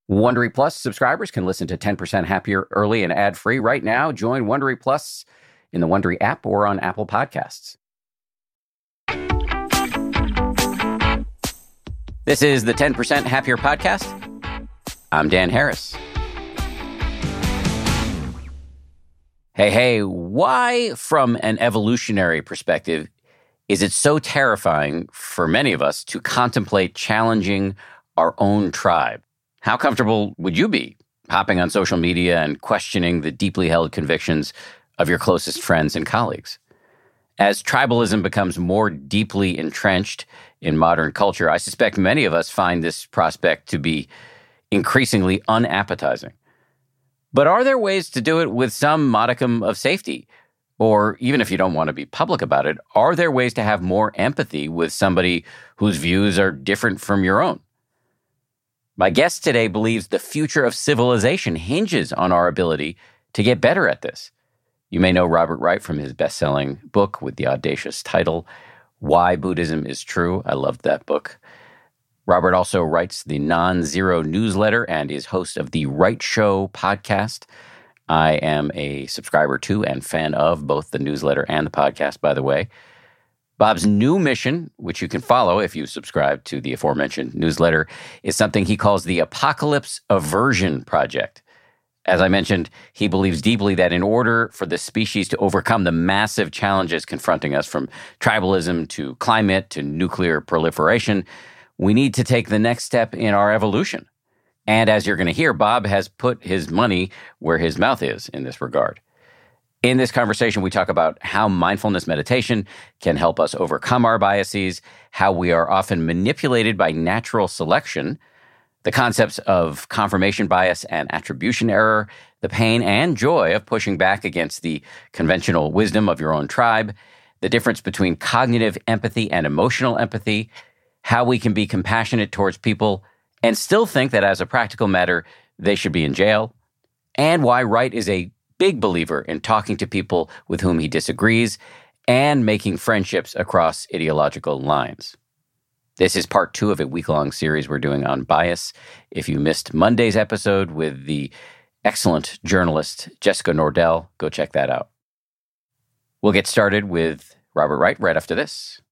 Wondery Plus subscribers can listen to 10% Happier early and ad-free right now. Join Wondery Plus in the Wondery app or on Apple Podcasts. This is the 10% Happier podcast. I'm Dan Harris. Hey, why, from an evolutionary perspective, is it so terrifying for many of us to contemplate challenging our own tribe? How comfortable would you be hopping on social media and questioning the deeply held convictions of your closest friends and colleagues? As tribalism becomes more deeply entrenched in modern culture, I suspect many of us find this prospect to be increasingly unappetizing. But are there ways to do it with some modicum of safety? Or even if you don't want to be public about it, are there ways to have more empathy with somebody whose views are different from your own? My guest today believes the future of civilization hinges on our ability to get better at this. You may know Robert Wright from his best-selling book with the audacious title, Why Buddhism is True. I loved that book. Robert also writes the Non-Zero newsletter and is host of the Wright Show podcast. I am a subscriber to and fan of both the newsletter and the podcast, by the way. Bob's new mission, which you can follow if you subscribe to the aforementioned newsletter, is something he calls the Apocalypse Aversion Project. As I mentioned, he believes deeply that in order for the species to overcome the massive challenges confronting us, from tribalism to climate to nuclear proliferation, we need to take the next step in our evolution. And as you're going to hear, Bob has put his money where his mouth is in this regard. In this conversation, we talk about how mindfulness meditation can help us overcome our biases, how we are often manipulated by natural selection, the concepts of confirmation bias and attribution error, the pain and joy of pushing back against the conventional wisdom of your own tribe, the difference between cognitive empathy and emotional empathy, how we can be compassionate towards people and still think that as a practical matter, they should be in jail, and why Wright is a big believer in talking to people with whom he disagrees and making friendships across ideological lines. This is part 2 of a week-long series we're doing on bias. If you missed Monday's episode with the excellent journalist Jessica Nordell, go check that out. We'll get started with Robert Wright right after this.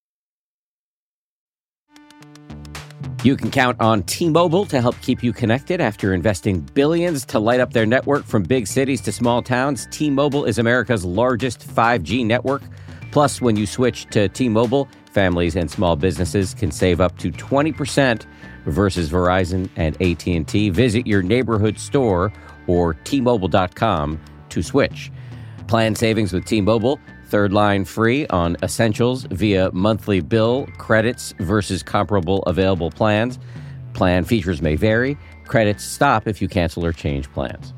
You can count on T-Mobile to help keep you connected after investing billions to light up their network from big cities to small towns. T-Mobile is America's largest 5G network. Plus, when you switch to T-Mobile, families and small businesses can save up to 20% versus Verizon and AT&T. Visit your neighborhood store or T-Mobile.com to switch. Plan savings with T-Mobile. Third line free on essentials via monthly bill, credits versus comparable available plans. Plan features may vary. Credits stop if you cancel or change plans.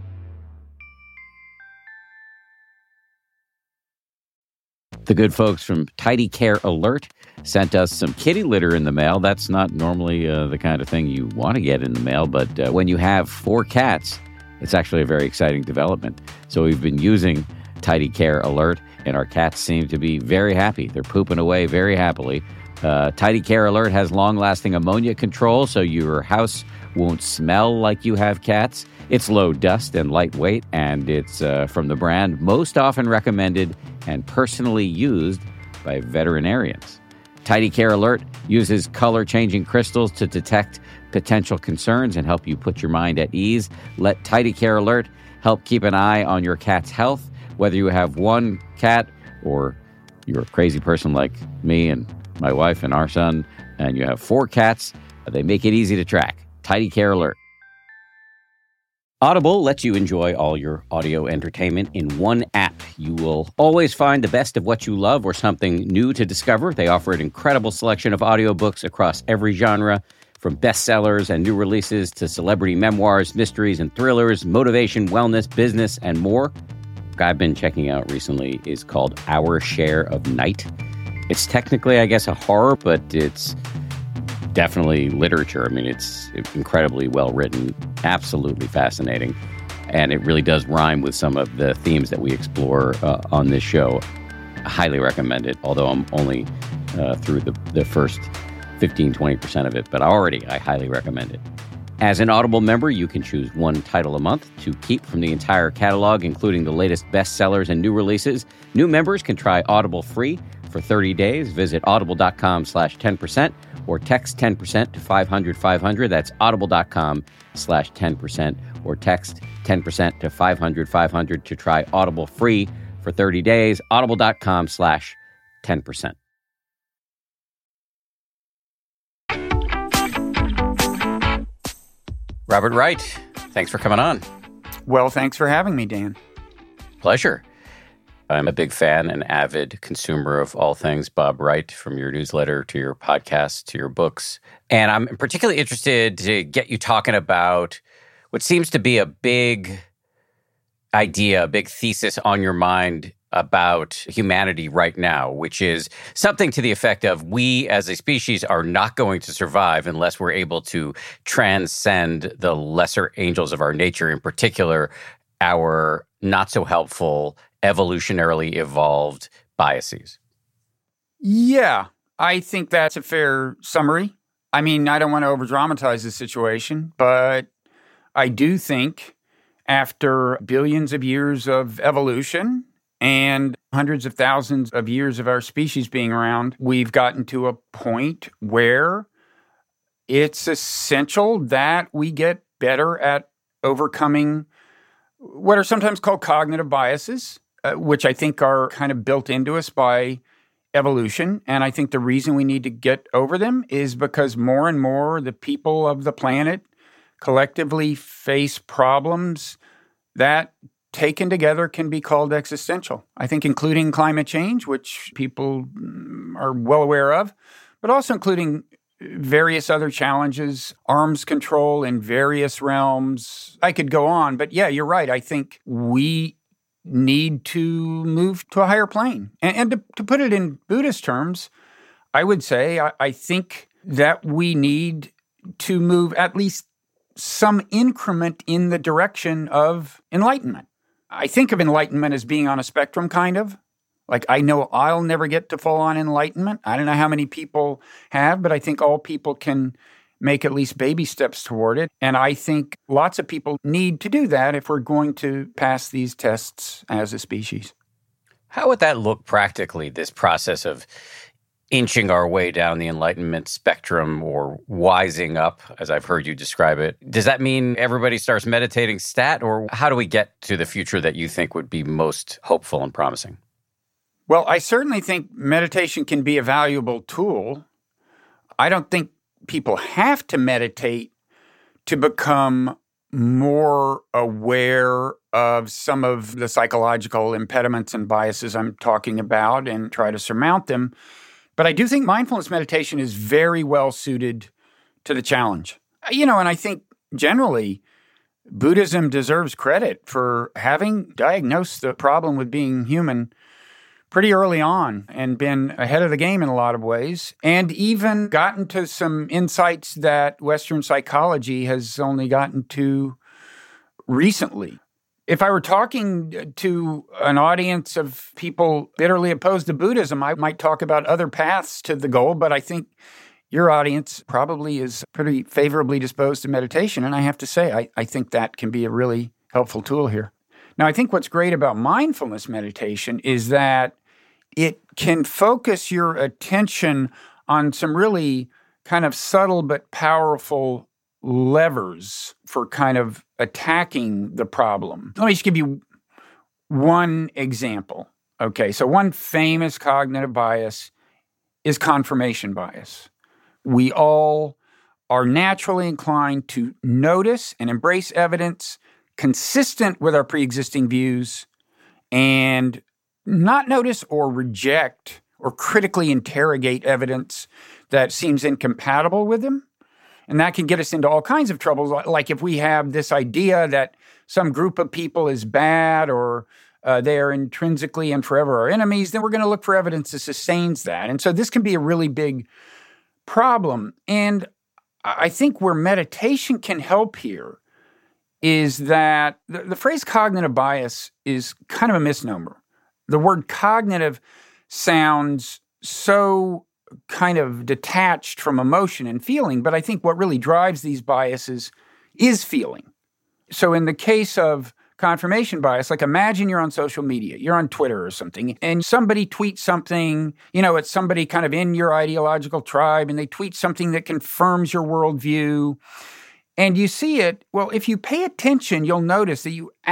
The good folks from Tidy Care Alert sent us some kitty litter in the mail. That's not normally the kind of thing you want to get in the mail, but when you have 4 cats, it's actually a very exciting development. So we've been using Tidy Care Alert, and our cats seem to be very happy. They're pooping away very happily. Tidy Care Alert has long-lasting ammonia control, so your house won't smell like you have cats. It's low dust and lightweight, and it's from the brand most often recommended and personally used by veterinarians. Tidy Care Alert uses color-changing crystals to detect potential concerns and help you put your mind at ease. Let Tidy Care Alert help keep an eye on your cat's health. Whether you have one cat or you're a crazy person like me and my wife and our son, and you have 4 cats, they make it easy to track. Tidy Care Alert. Audible lets you enjoy all your audio entertainment in one app. You will always find the best of what you love or something new to discover. They offer an incredible selection of audiobooks across every genre, from bestsellers and new releases to celebrity memoirs, mysteries and thrillers, motivation, wellness, business, and more. I've been checking out recently is called Our Share of Night. It's technically, I guess, a horror, but it's definitely literature. I mean, it's incredibly well written, absolutely fascinating, and it really does rhyme with some of the themes that we explore on this show. I highly recommend it, although I'm only through the first 15-20% of it, but I highly recommend it. As an Audible member, you can choose one title a month to keep from the entire catalog, including the latest bestsellers and new releases. New members can try Audible free for 30 days. Visit audible.com/10% or text 10% to 500-500. That's audible.com/10% or text 10% to 500-500 to try Audible free for 30 days. Audible.com/10%. Robert Wright, thanks for coming on. Well, thanks for having me, Dan. Pleasure. I'm a big fan and avid consumer of all things Bob Wright, from your newsletter to your podcast to your books. And I'm particularly interested to get you talking about what seems to be a big idea, a big thesis on your mind about humanity right now, which is something to the effect of we as a species are not going to survive unless we're able to transcend the lesser angels of our nature, in particular, our not so helpful, evolutionarily evolved biases. Yeah, I think that's a fair summary. I mean, I don't want to over-dramatize the situation, but I do think after billions of years of evolution and hundreds of thousands of years of our species being around, we've gotten to a point where it's essential that we get better at overcoming what are sometimes called cognitive biases, which I think are kind of built into us by evolution. And I think the reason we need to get over them is because more and more the people of the planet collectively face problems that taken together can be called existential. I think including climate change, which people are well aware of, but also including various other challenges, arms control in various realms. I could go on, but yeah, you're right. I think we need to move to a higher plane. And to put it in Buddhist terms, I would say I think that we need to move at least some increment in the direction of enlightenment. I think of enlightenment as being on a spectrum, kind of. Like, I know I'll never get to full-on enlightenment. I don't know how many people have, but I think all people can make at least baby steps toward it. And I think lots of people need to do that if we're going to pass these tests as a species. How would that look practically, this process of inching our way down the enlightenment spectrum or wising up, as I've heard you describe it? Does that mean everybody starts meditating stat, or how do we get to the future that you think would be most hopeful and promising? Well, I certainly think meditation can be a valuable tool. I don't think people have to meditate to become more aware of some of the psychological impediments and biases I'm talking about and try to surmount them. But I do think mindfulness meditation is very well suited to the challenge. And I think generally Buddhism deserves credit for having diagnosed the problem with being human pretty early on and been ahead of the game in a lot of ways, and even gotten to some insights that Western psychology has only gotten to recently. If I were talking to an audience of people bitterly opposed to Buddhism, I might talk about other paths to the goal, but I think your audience probably is pretty favorably disposed to meditation, and I have to say, I think that can be a really helpful tool here. Now, I think what's great about mindfulness meditation is that it can focus your attention on some really kind of subtle but powerful levers for kind of attacking the problem. Let me just give you one example. Okay, so one famous cognitive bias is confirmation bias. We all are naturally inclined to notice and embrace evidence consistent with our pre-existing views and not notice or reject or critically interrogate evidence that seems incompatible with them. And that can get us into all kinds of troubles. Like if we have this idea that some group of people is bad or they are intrinsically and forever our enemies, then we're going to look for evidence that sustains that. And so this can be a really big problem. And I think where meditation can help here is that the phrase cognitive bias is kind of a misnomer. The word cognitive sounds so kind of detached from emotion and feeling, but I think what really drives these biases is feeling. So in the case of confirmation bias, like imagine you're on social media, you're on Twitter or something, and somebody tweets something, it's somebody kind of in your ideological tribe, and they tweet something that confirms your worldview, and you see it. Well, if you pay attention, you'll notice that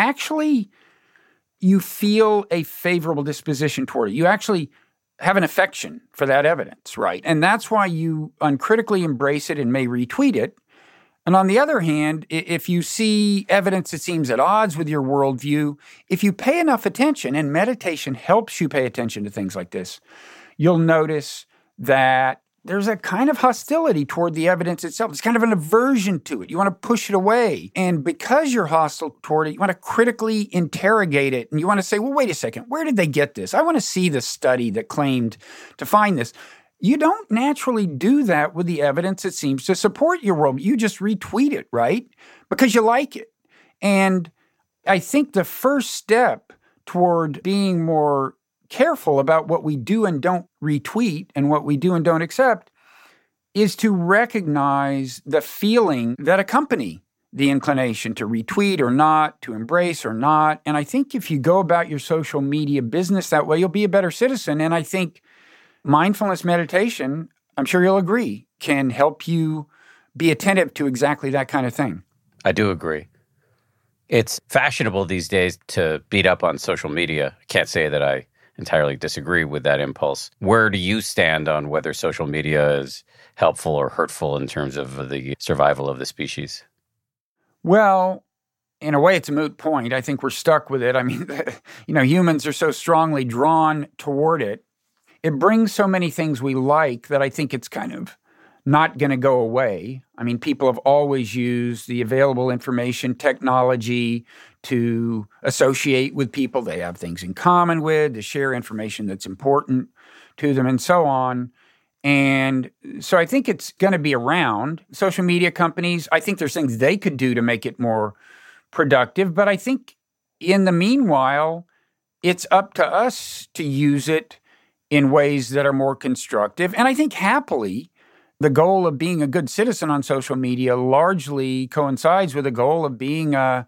you feel a favorable disposition toward it. You actually have an affection for that evidence, right? And that's why you uncritically embrace it and may retweet it. And on the other hand, if you see evidence that seems at odds with your worldview, if you pay enough attention, and meditation helps you pay attention to things like this, you'll notice that there's a kind of hostility toward the evidence itself. It's kind of an aversion to it. You want to push it away. And because you're hostile toward it, you want to critically interrogate it. And you want to say, well, wait a second, where did they get this? I want to see the study that claimed to find this. You don't naturally do that with the evidence that seems to support your world. You just retweet it, right? Because you like it. And I think the first step toward being more careful about what we do and don't retweet and what we do and don't accept is to recognize the feeling that accompany the inclination to retweet or not, to embrace or not. And I think if you go about your social media business that way, you'll be a better citizen. And I think mindfulness meditation, I'm sure you'll agree, can help you be attentive to exactly that kind of thing. I do agree. It's fashionable these days to beat up on social media. I can't say that I entirely disagree with that impulse. Where do you stand on whether social media is helpful or hurtful in terms of the survival of the species? Well, in a way, it's a moot point. I think we're stuck with it. I mean, humans are so strongly drawn toward it. It brings so many things we like that I think it's kind of not going to go away. I mean, people have always used the available information technology to associate with people they have things in common with, to share information that's important to them, and so on. And so I think it's going to be around. Social media companies, I think there's things they could do to make it more productive. But I think in the meanwhile, it's up to us to use it in ways that are more constructive. And I think happily, the goal of being a good citizen on social media largely coincides with the goal of being a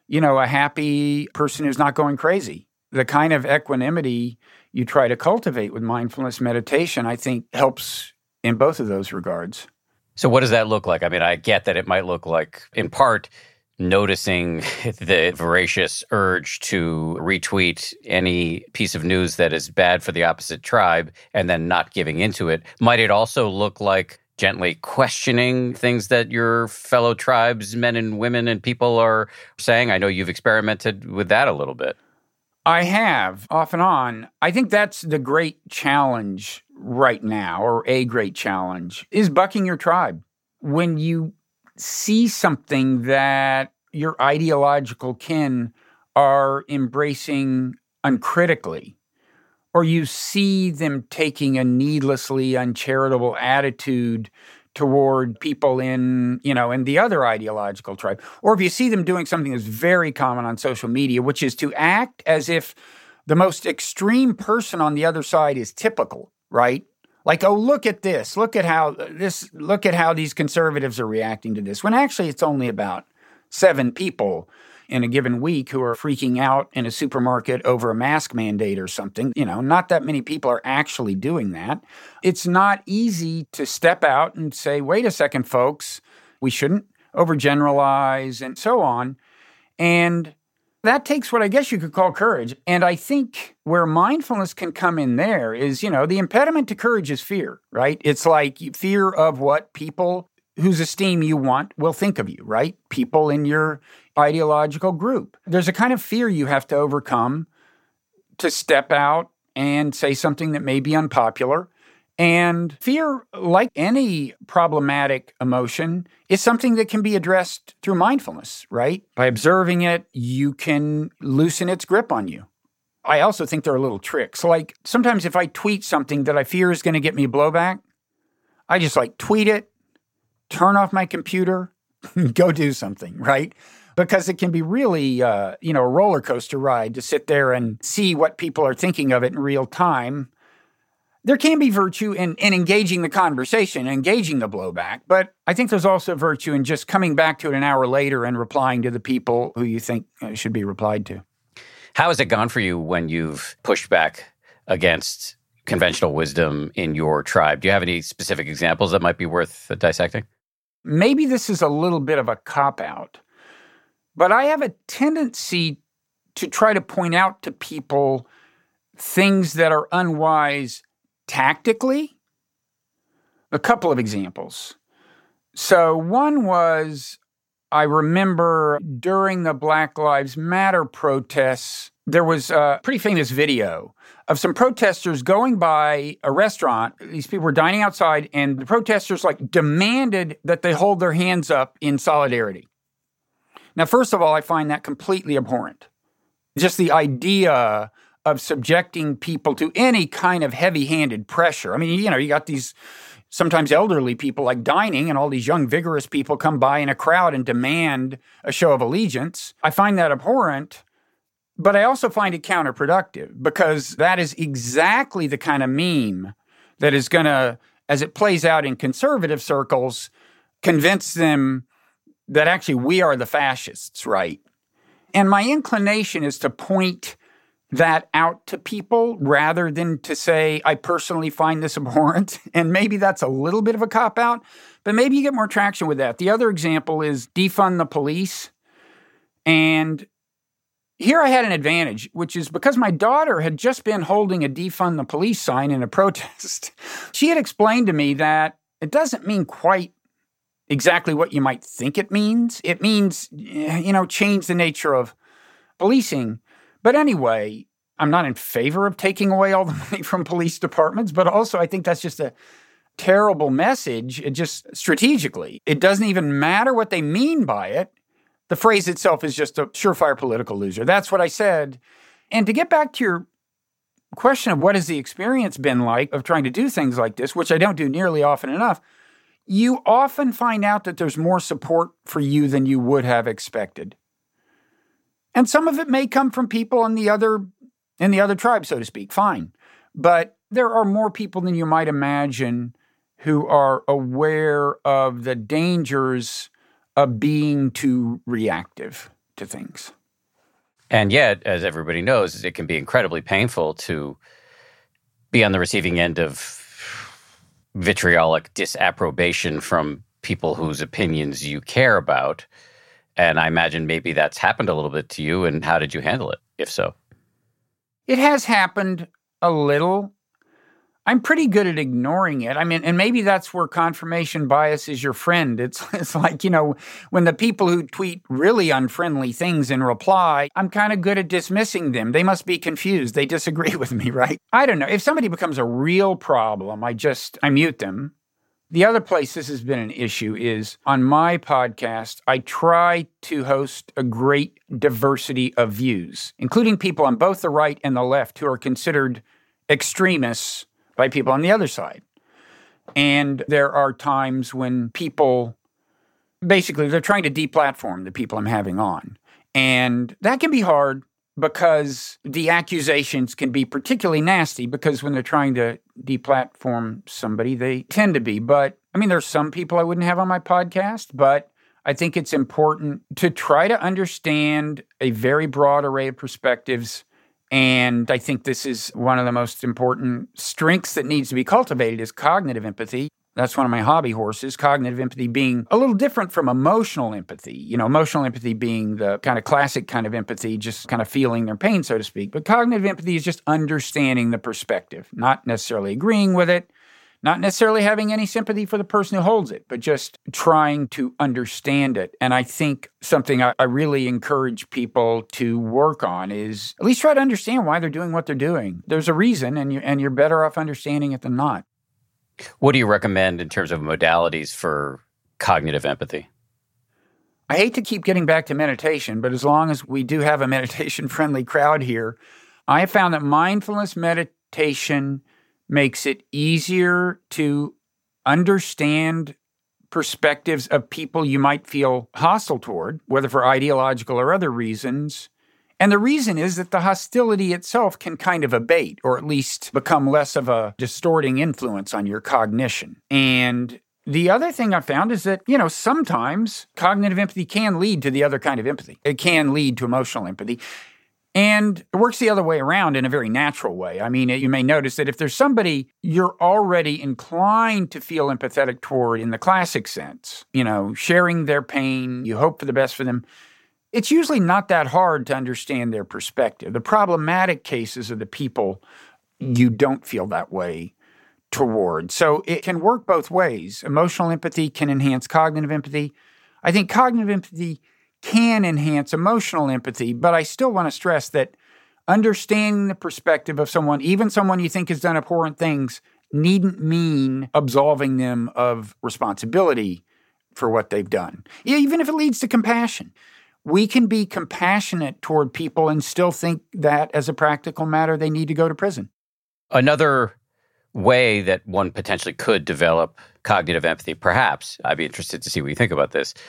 happy person who's not going crazy. The kind of equanimity you try to cultivate with mindfulness meditation, I think, helps in both of those regards. So what does that look like? I mean, I get that it might look like, in part, noticing the voracious urge to retweet any piece of news that is bad for the opposite tribe and then not giving into it. Might it also look like gently questioning things that your fellow tribes, men and women and people are saying? I know you've experimented with that a little bit. I have, off and on. I think that's the great challenge right now, or a great challenge, is bucking your tribe. When you see something that your ideological kin are embracing uncritically, or you see them taking a needlessly uncharitable attitude toward people in the other ideological tribe, or if you see them doing something that's very common on social media, which is to act as if the most extreme person on the other side is typical, right? Like, oh, look at this. Look at how these conservatives are reacting to this. When actually it's only about 7 people in a given week who are freaking out in a supermarket over a mask mandate or something. Not that many people are actually doing that. It's not easy to step out and say, wait a second, folks, we shouldn't overgeneralize and so on. And that takes what I guess you could call courage. And I think where mindfulness can come in there is, the impediment to courage is fear, right? It's like fear of what people whose esteem you want will think of you, right? People in your ideological group. There's a kind of fear you have to overcome to step out and say something that may be unpopular. And fear, like any problematic emotion, is something that can be addressed through mindfulness, right? By observing it, you can loosen its grip on you. I also think there are little tricks. Like sometimes if I tweet something that I fear is going to get me blowback, I just tweet it, turn off my computer, go do something, right? Because it can be really, a roller coaster ride to sit there and see what people are thinking of it in real time. there can be virtue in engaging the conversation, engaging the blowback, but I think there's also virtue in just coming back to it an hour later and replying to the people who you think should be replied to. How has it gone for you when you've pushed back against conventional wisdom in your tribe? Do you have any specific examples that might be worth dissecting? Maybe this is a little bit of a cop-out, but I have a tendency to try to point out to people things that are unwise tactically. A couple of examples. So one was, I remember during the Black Lives Matter protests, there was a pretty famous video of some protesters going by a restaurant. These people were dining outside, and the protesters demanded that they hold their hands up in solidarity. Now, first of all, I find that completely abhorrent. Just the idea of subjecting people to any kind of heavy-handed pressure. I mean, you got these sometimes elderly people dining, and all these young, vigorous people come by in a crowd and demand a show of allegiance. I find that abhorrent, but I also find it counterproductive, because that is exactly the kind of meme that is going to, as it plays out in conservative circles, convince them that actually we are the fascists, right? And my inclination is to point that out to people rather than to say, I personally find this abhorrent. And maybe that's a little bit of a cop-out, but maybe you get more traction with that. The other example is defund the police. And here I had an advantage, which is because my daughter had just been holding a defund the police sign in a protest. She had explained to me that it doesn't mean quite exactly what you might think it means. It means, change the nature of policing. But anyway, I'm not in favor of taking away all the money from police departments, but also I think that's just a terrible message. It just strategically, it doesn't even matter what they mean by it. The phrase itself is just a surefire political loser. That's what I said. And to get back to your question of what has the experience been like of trying to do things like this, which I don't do nearly often enough, you often find out that there's more support for you than you would have expected. And some of it may come from people in the other tribe, so to speak, fine. But there are more people than you might imagine who are aware of the dangers of being too reactive to things. And yet, as everybody knows, it can be incredibly painful to be on the receiving end of vitriolic disapprobation from people whose opinions you care about. And I imagine maybe that's happened a little bit to you. And how did you handle it, if so? It has happened a little. I'm pretty good at ignoring it. I mean, and maybe that's where confirmation bias is your friend. It's like, when the people who tweet really unfriendly things in reply, I'm kind of good at dismissing them. They must be confused. They disagree with me, right? I don't know. If somebody becomes a real problem, I mute them. The other place this has been an issue is on my podcast, I try to host a great diversity of views, including people on both the right and the left who are considered extremists by people on the other side. And there are times when people, basically, they're trying to deplatform the people I'm having on. And that can be hard because the accusations can be particularly nasty, because when they're trying to deplatform somebody, they tend to be. But, there's some people I wouldn't have on my podcast, but I think it's important to try to understand a very broad array of perspectives. And I think this is one of the most important strengths that needs to be cultivated is cognitive empathy. That's one of my hobby horses, cognitive empathy being a little different from emotional empathy. Emotional empathy being the kind of classic kind of empathy, just kind of feeling their pain, so to speak. But cognitive empathy is just understanding the perspective, not necessarily agreeing with it, not necessarily having any sympathy for the person who holds it, but just trying to understand it. And I think something I really encourage people to work on is at least try to understand why they're doing what they're doing. There's a reason, and you're better off understanding it than not. What do you recommend in terms of modalities for cognitive empathy? I hate to keep getting back to meditation, but as long as we do have a meditation-friendly crowd here, I have found that mindfulness meditation makes it easier to understand perspectives of people you might feel hostile toward, whether for ideological or other reasons, And the reason is that the hostility itself can kind of abate, or at least become less of a distorting influence on your cognition. And the other thing I found is that, sometimes cognitive empathy can lead to the other kind of empathy. It can lead to emotional empathy. And it works the other way around in a very natural way. I mean, you may notice that if there's somebody you're already inclined to feel empathetic toward in the classic sense, sharing their pain, you hope for the best for them, it's usually not that hard to understand their perspective. The problematic cases are the people you don't feel that way toward. So it can work both ways. Emotional empathy can enhance cognitive empathy. I think cognitive empathy can enhance emotional empathy, but I still want to stress that understanding the perspective of someone, even someone you think has done abhorrent things, needn't mean absolving them of responsibility for what they've done, even if it leads to compassion. We can be compassionate toward people and still think that, as a practical matter, they need to go to prison. Another way that one potentially could develop cognitive empathy, perhaps, I'd be interested to see what you think about this,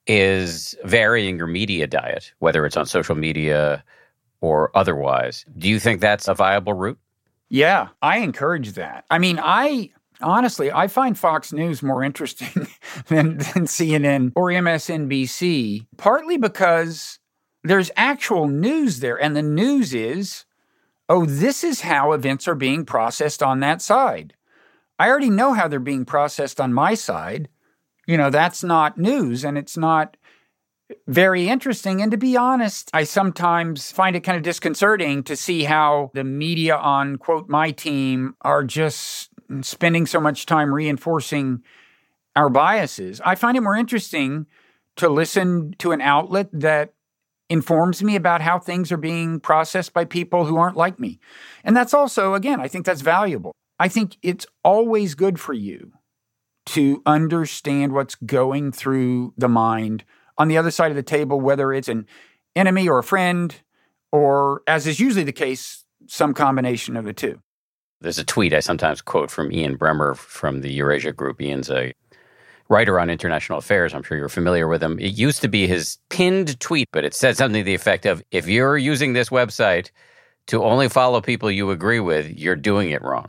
is varying your media diet, whether it's on social media or otherwise. Do you think that's a viable route? Yeah, I encourage that. I mean, honestly, I find Fox News more interesting than CNN or MSNBC, partly because there's actual news there. And the news is, this is how events are being processed on that side. I already know how they're being processed on my side. That's not news, and it's not very interesting. And to be honest, I sometimes find it kind of disconcerting to see how the media on, quote, my team are just spending so much time reinforcing our biases. I find it more interesting to listen to an outlet that informs me about how things are being processed by people who aren't like me. And that's also, again, I think that's valuable. I think it's always good for you to understand what's going through the mind on the other side of the table, whether it's an enemy or a friend, or, as is usually the case, some combination of the two. There's a tweet I sometimes quote from Ian Bremmer from the Eurasia Group. Ian's a writer on international affairs. I'm sure you're familiar with him. It used to be his pinned tweet, but it said something to the effect of, if you're using this website to only follow people you agree with, you're doing it wrong.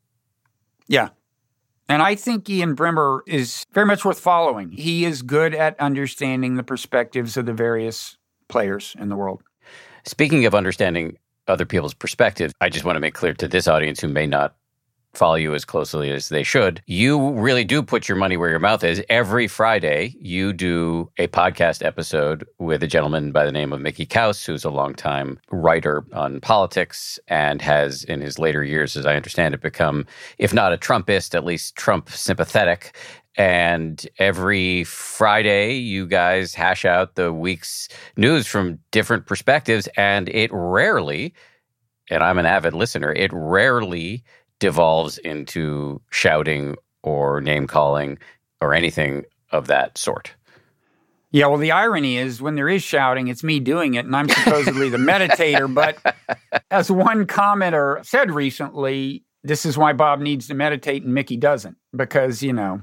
Yeah. And I think Ian Bremmer is very much worth following. He is good at understanding the perspectives of the various players in the world. Speaking of understanding other people's perspectives, I just want to make clear to this audience who may not follow you as closely as they should, you really do put your money where your mouth is. Every Friday, you do a podcast episode with a gentleman by the name of Mickey Kaus, who's a longtime writer on politics and has, in his later years, as I understand it, become, if not a Trumpist, at least Trump sympathetic. And every Friday, you guys hash out the week's news from different perspectives, and it rarely, and I'm an avid listener, it rarely devolves into shouting or name-calling or anything of that sort. Yeah, well, the irony is when there is shouting, it's me doing it, and I'm supposedly the meditator. But as one commenter said recently, this is why Bob needs to meditate and Mickey doesn't, because,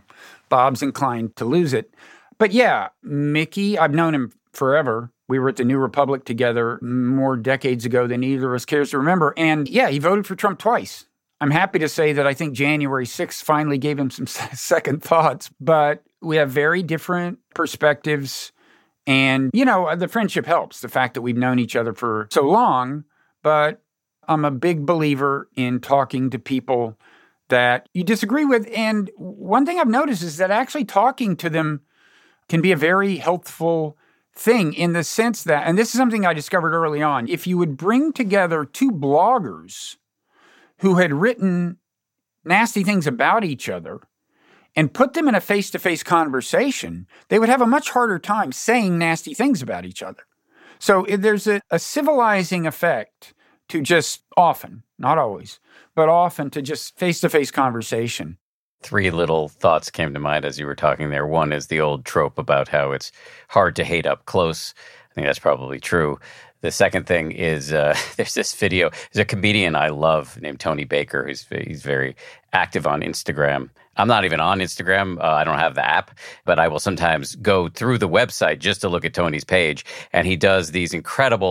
Bob's inclined to lose it. But yeah, Mickey, I've known him forever. We were at the New Republic together more decades ago than either of us cares to remember. And yeah, he voted for Trump twice. I'm happy to say that I think January 6th finally gave him some second thoughts, but we have very different perspectives. And, the friendship helps, the fact that we've known each other for so long. But I'm a big believer in talking to people that you disagree with. And one thing I've noticed is that actually talking to them can be a very helpful thing in the sense that, and this is something I discovered early on, if you would bring together two bloggers who had written nasty things about each other and put them in a face-to-face conversation, they would have a much harder time saying nasty things about each other. So there's a civilizing effect to just often, not always, but often to just face-to-face conversation. Three little thoughts came to mind as you were talking there. One is the old trope about how it's hard to hate up close. I think that's probably true. The second thing is there's this video. There's a comedian I love named Tony Baker. He's very active on Instagram. I'm not even on Instagram. I don't have the app, but I will sometimes go through the website just to look at Tony's page. And he does these incredible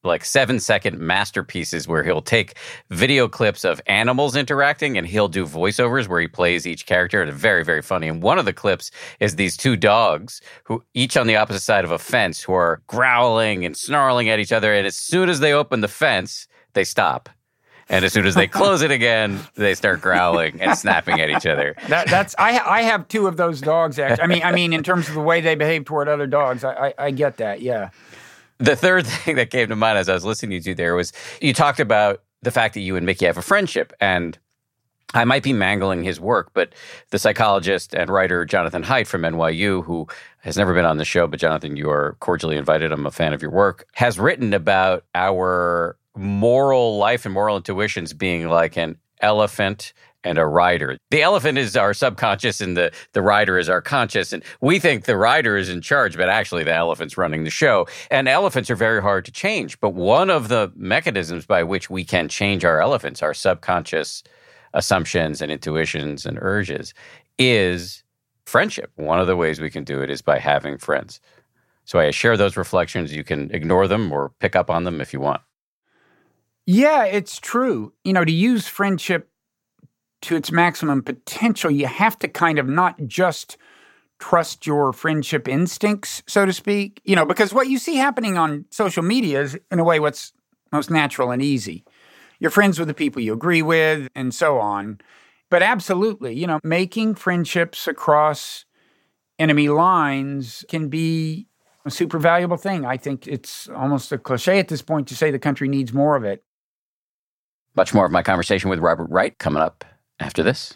like 7-second masterpieces where he'll take video clips of animals interacting and he'll do voiceovers where he plays each character. And it's very, very funny. And one of the clips is these two dogs who each on the opposite side of a fence who are growling and snarling at each other. And as soon as they open the fence, they stop. And as soon as they close it again, they start growling and snapping at each other. I have two of those dogs. Actually. I mean, in terms of the way they behave toward other dogs, I get that. Yeah. The third thing that came to mind as I was listening to you there was you talked about the fact that you and Mickey have a friendship. And I might be mangling his work, but the psychologist and writer Jonathan Haidt from NYU, who has never been on the show, but Jonathan, you are cordially invited. I'm a fan of your work, has written about our moral life and moral intuitions being like an elephant and a rider. The elephant is our subconscious and the rider is our conscious. And we think the rider is in charge, but actually the elephant's running the show. And elephants are very hard to change. But one of the mechanisms by which we can change our elephants, our subconscious assumptions and intuitions and urges, is friendship. One of the ways we can do it is by having friends. So I share those reflections. You can ignore them or pick up on them if you want. Yeah, it's true. To use friendship to its maximum potential, you have to kind of not just trust your friendship instincts, so to speak, because what you see happening on social media is, in a way, what's most natural and easy. You're friends with the people you agree with and so on. But absolutely, making friendships across enemy lines can be a super valuable thing. I think it's almost a cliche at this point to say the country needs more of it. Much more of my conversation with Robert Wright coming up after this.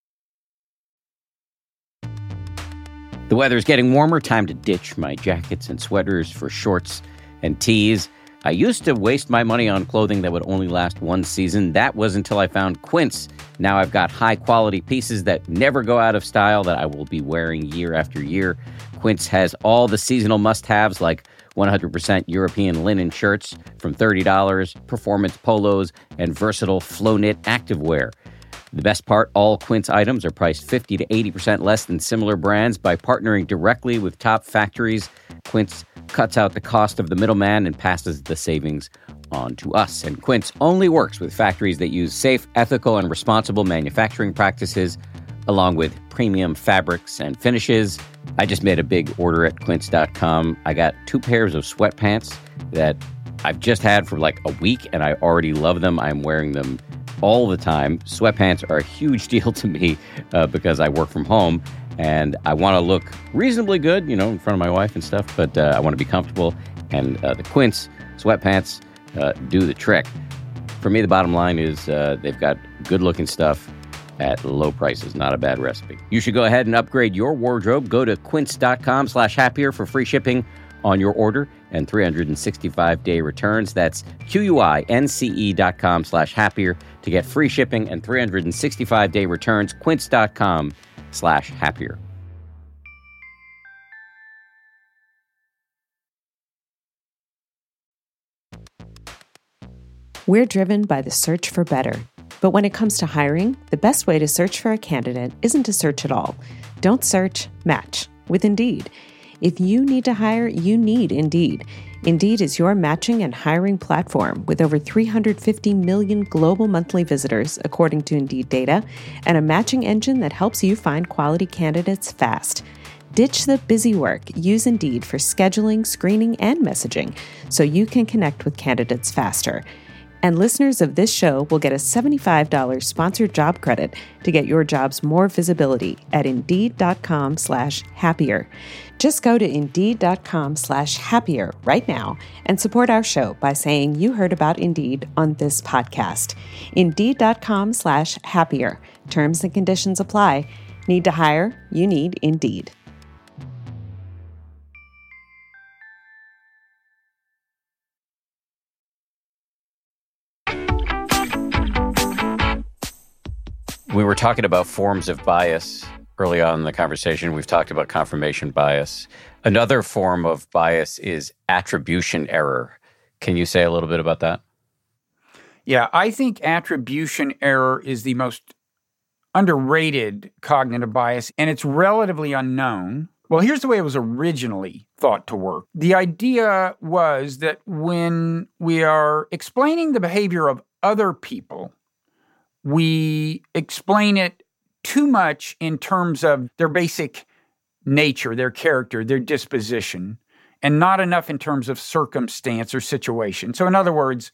The weather is getting warmer. Time to ditch my jackets and sweaters for shorts and tees. I used to waste my money on clothing that would only last one season. That was until I found Quince. Now I've got high-quality pieces that never go out of style that I will be wearing year after year. Quince has all the seasonal must-haves like 100% European linen shirts from $30, performance polos, and versatile flow-knit activewear. The best part, all Quince items are priced 50 to 80% less than similar brands. By partnering directly with top factories, Quince cuts out the cost of the middleman and passes the savings on to us. And Quince only works with factories that use safe, ethical, and responsible manufacturing practices, along with premium fabrics and finishes. I just made a big order at quince.com. I got 2 pairs of sweatpants that I've just had for like a week, and I already love them. I'm wearing them all the time. Sweatpants are a huge deal to me because I work from home and I want to look reasonably good, in front of my wife and stuff, but I want to be comfortable. And the Quince sweatpants do the trick. For me, the bottom line is they've got good-looking stuff at low prices. Not a bad recipe. You should go ahead and upgrade your wardrobe. Go to quince.com/happier for free shipping on your order and 365-day returns. That's QUINCE.com/happier to get free shipping and 365-day returns. Quince.com/happier. We're driven by the search for better. But when it comes to hiring, the best way to search for a candidate isn't to search at all. Don't search, match with Indeed. If you need to hire, you need Indeed. Indeed is your matching and hiring platform with over 350 million global monthly visitors, according to Indeed data, and a matching engine that helps you find quality candidates fast. Ditch the busy work. Use Indeed for scheduling, screening, and messaging so you can connect with candidates faster. And listeners of this show will get a $75 sponsored job credit to get your jobs more visibility at Indeed.com/happier. Just go to Indeed.com/happier right now and support our show by saying you heard about Indeed on this podcast. Indeed.com/happier. Terms and conditions apply. Need to hire? You need Indeed. We were talking about forms of bias early on in the conversation. We've talked about confirmation bias. Another form of bias is attribution error. Can you say a little bit about that? Yeah, I think attribution error is the most underrated cognitive bias, and it's relatively unknown. Well, here's the way it was originally thought to work. The idea was that when we are explaining the behavior of other people, we explain it too much in terms of their basic nature, their character, their disposition, and not enough in terms of circumstance or situation. So in other words,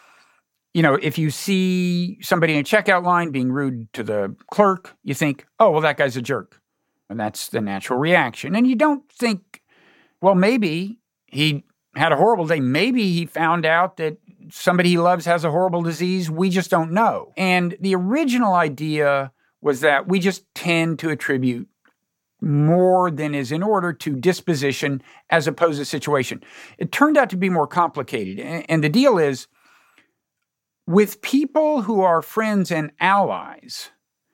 if you see somebody in a checkout line being rude to the clerk, you think, oh, well, that guy's a jerk. And that's the natural reaction. And you don't think, well, maybe he had a horrible day. Maybe he found out that somebody he loves has a horrible disease. We just don't know. And the original idea was that we just tend to attribute more than is in order to disposition as opposed to situation. It turned out to be more complicated. And the deal is, with people who are friends and allies,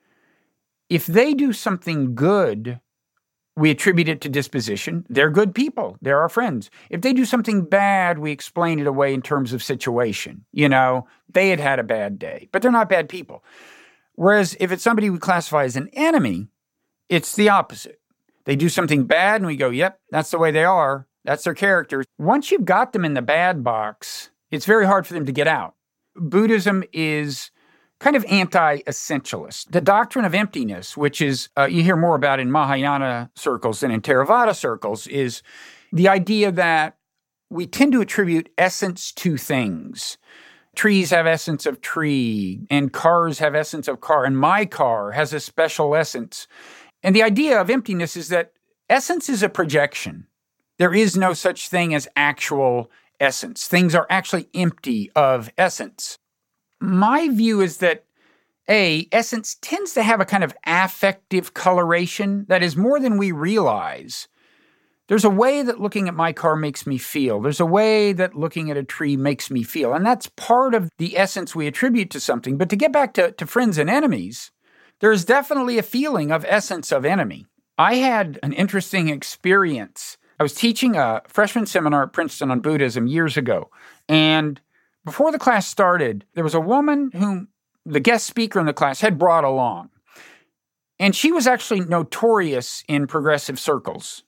if they do something good, we attribute it to disposition. They're good people. They're our friends. If they do something bad, we explain it away in terms of situation. They had a bad day, but they're not bad people. Whereas if it's somebody we classify as an enemy, it's the opposite. They do something bad and we go, yep, that's the way they are. That's their character. Once you've got them in the bad box, it's very hard for them to get out. Buddhism is kind of anti-essentialist. The doctrine of emptiness, which is, you hear more about in Mahayana circles than in Theravada circles, is the idea that we tend to attribute essence to things. Trees have essence of tree, and cars have essence of car, and my car has a special essence. And the idea of emptiness is that essence is a projection. There is no such thing as actual essence. Things are actually empty of essence. My view is that, essence tends to have a kind of affective coloration that is more than we realize. There's a way that looking at my car makes me feel. There's a way that looking at a tree makes me feel. And that's part of the essence we attribute to something. But to get back to friends and enemies, there's definitely a feeling of essence of enemy. I had an interesting experience. I was teaching a freshman seminar at Princeton on Buddhism years ago. And before the class started, there was a woman whom the guest speaker in the class had brought along. And she was actually notorious in progressive circles.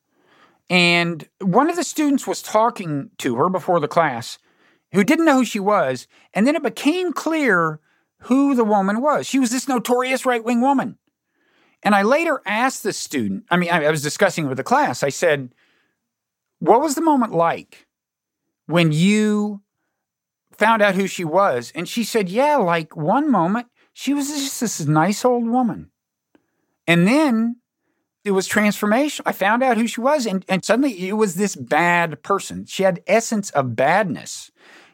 And one of the students was talking to her before the class who didn't know who she was. And then it became clear who the woman was. She was this notorious right-wing woman. And I later asked the student, I was discussing with the class, I said, what was the moment like when you found out who she was? And she said, yeah, like one moment, she was just this nice old woman. And then it was transformation. I found out who she was, and suddenly it was this bad person. She had essence of badness.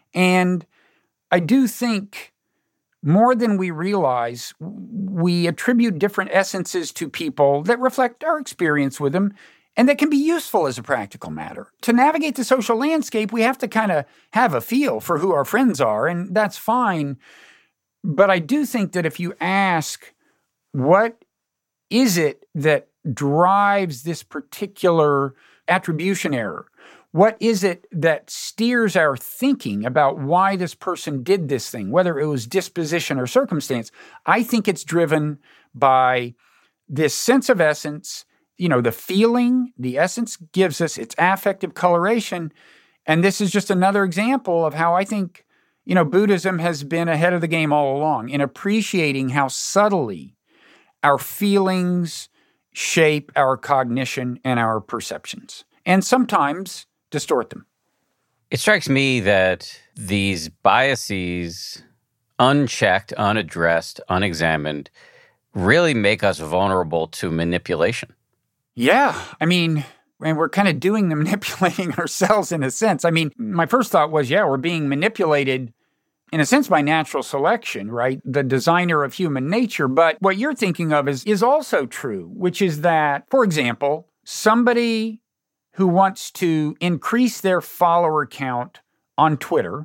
And I do think more than we realize, we attribute different essences to people that reflect our experience with them and that can be useful as a practical matter. To navigate the social landscape, we have to kind of have a feel for who our friends are, and that's fine. But I do think that if you ask, what is it that drives this particular attribution error? What is it that steers our thinking about why this person did this thing, whether it was disposition or circumstance? I think it's driven by this sense of essence. The feeling, the essence gives us its affective coloration. And this is just another example of how I think, Buddhism has been ahead of the game all along in appreciating how subtly our feelings shape our cognition and our perceptions, and sometimes distort them. It strikes me that these biases, unchecked, unaddressed, unexamined, really make us vulnerable to manipulation. Yeah. And we're kind of doing the manipulating ourselves in a sense. My first thought was, we're being manipulated in a sense by natural selection, right? The designer of human nature. But what you're thinking of is also true, which is that, for example, somebody who wants to increase their follower count on Twitter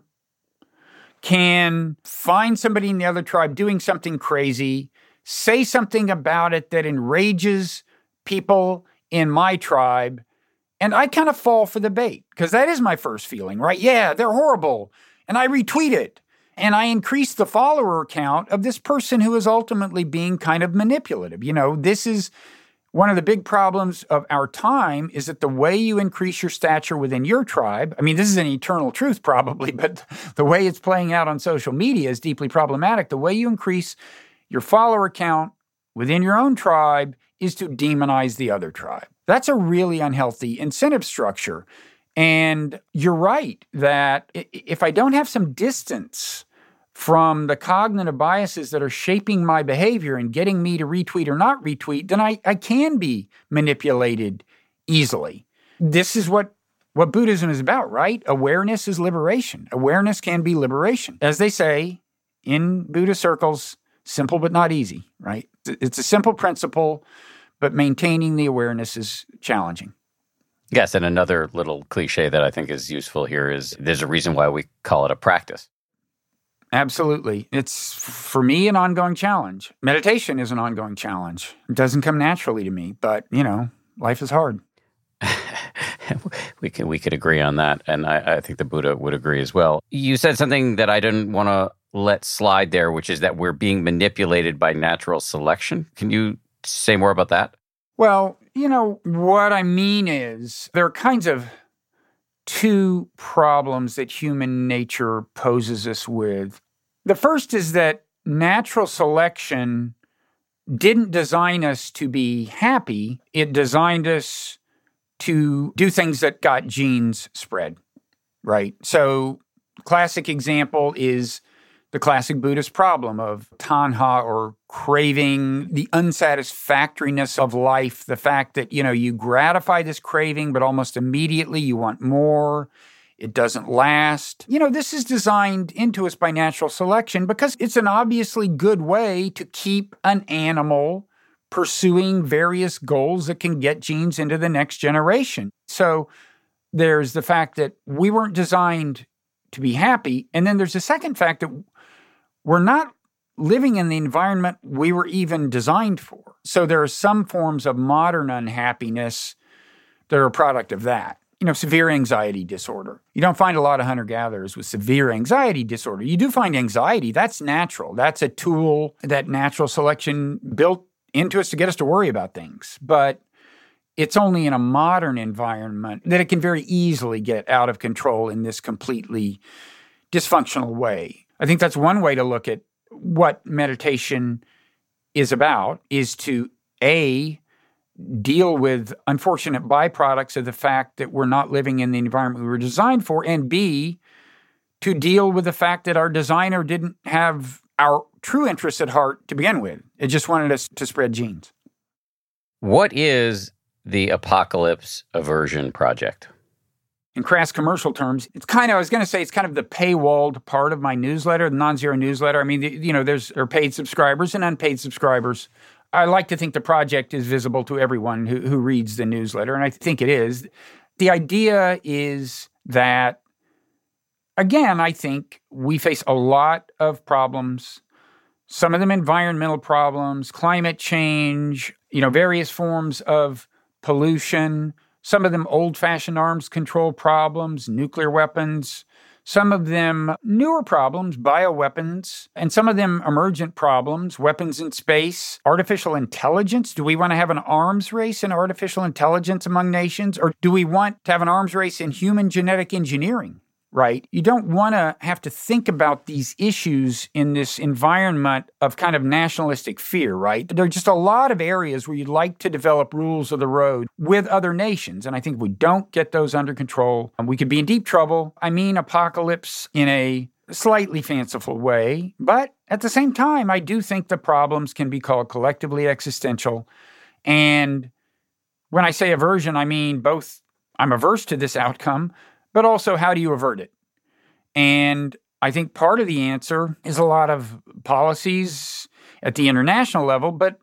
can find somebody in the other tribe doing something crazy, say something about it that enrages people in my tribe, and I kind of fall for the bait, because that is my first feeling, right? Yeah, they're horrible, and I retweet it, and I increase the follower count of this person who is ultimately being kind of manipulative. This is One of the big problems of our time is that the way you increase your stature within your tribe, I mean, this is an eternal truth probably, but the way it's playing out on social media is deeply problematic. The way you increase your follower count within your own tribe is to demonize the other tribe. That's a really unhealthy incentive structure. And you're right that if I don't have some distance from the cognitive biases that are shaping my behavior and getting me to retweet or not retweet, then I can be manipulated easily. This is what Buddhism is about, right? Awareness is liberation. Awareness can be liberation. As they say in Buddhist circles, simple but not easy, right? It's a simple principle, but maintaining the awareness is challenging. Yes, and another little cliche that I think is useful here is there's a reason why we call it a practice. Absolutely. It's, for me, an ongoing challenge. Meditation is an ongoing challenge. It doesn't come naturally to me, but, life is hard. We could agree on that, and I think the Buddha would agree as well. You said something that I didn't want to let slide there, which is that we're being manipulated by natural selection. Can you say more about that? Well, what I mean is there are kinds of two problems that human nature poses us with. The first is that natural selection didn't design us to be happy. It designed us to do things that got genes spread, right? So classic example is the classic Buddhist problem of tanha, or craving, the unsatisfactoriness of life, the fact that, you gratify this craving, but almost immediately you want more. It doesn't last. This is designed into us by natural selection because it's an obviously good way to keep an animal pursuing various goals that can get genes into the next generation. So there's the fact that we weren't designed to be happy. And then there's the second fact that we're not living in the environment we were even designed for. So there are some forms of modern unhappiness that are a product of that. Severe anxiety disorder. You don't find a lot of hunter-gatherers with severe anxiety disorder. You do find anxiety. That's natural. That's a tool that natural selection built into us to get us to worry about things. But it's only in a modern environment that it can very easily get out of control in this completely dysfunctional way. I think that's one way to look at what meditation is about, is to, A, deal with unfortunate byproducts of the fact that we're not living in the environment we were designed for, and B, to deal with the fact that our designer didn't have our true interests at heart to begin with. It just wanted us to spread genes. What is the Apocalypse Aversion Project? In crass commercial terms, it's kind of the paywalled part of my newsletter, the Non-Zero newsletter. I mean, there are paid subscribers and unpaid subscribers. I like to think the project is visible to everyone who reads the newsletter, and I think it is. The idea is that, again, I think we face a lot of problems, some of them environmental problems, climate change, various forms of pollution, some of them old-fashioned arms control problems, nuclear weapons, some of them newer problems, bioweapons, and some of them emergent problems, weapons in space, artificial intelligence. Do we want to have an arms race in artificial intelligence among nations? Or do we want to have an arms race in human genetic engineering? Right? You don't want to have to think about these issues in this environment of kind of nationalistic fear, right? There are just a lot of areas where you'd like to develop rules of the road with other nations. And I think if we don't get those under control, we could be in deep trouble. I mean, apocalypse in a slightly fanciful way. But at the same time, I do think the problems can be called collectively existential. And when I say aversion, I mean both I'm averse to this outcome, but also, how do you avert it? And I think part of the answer is a lot of policies at the international level, but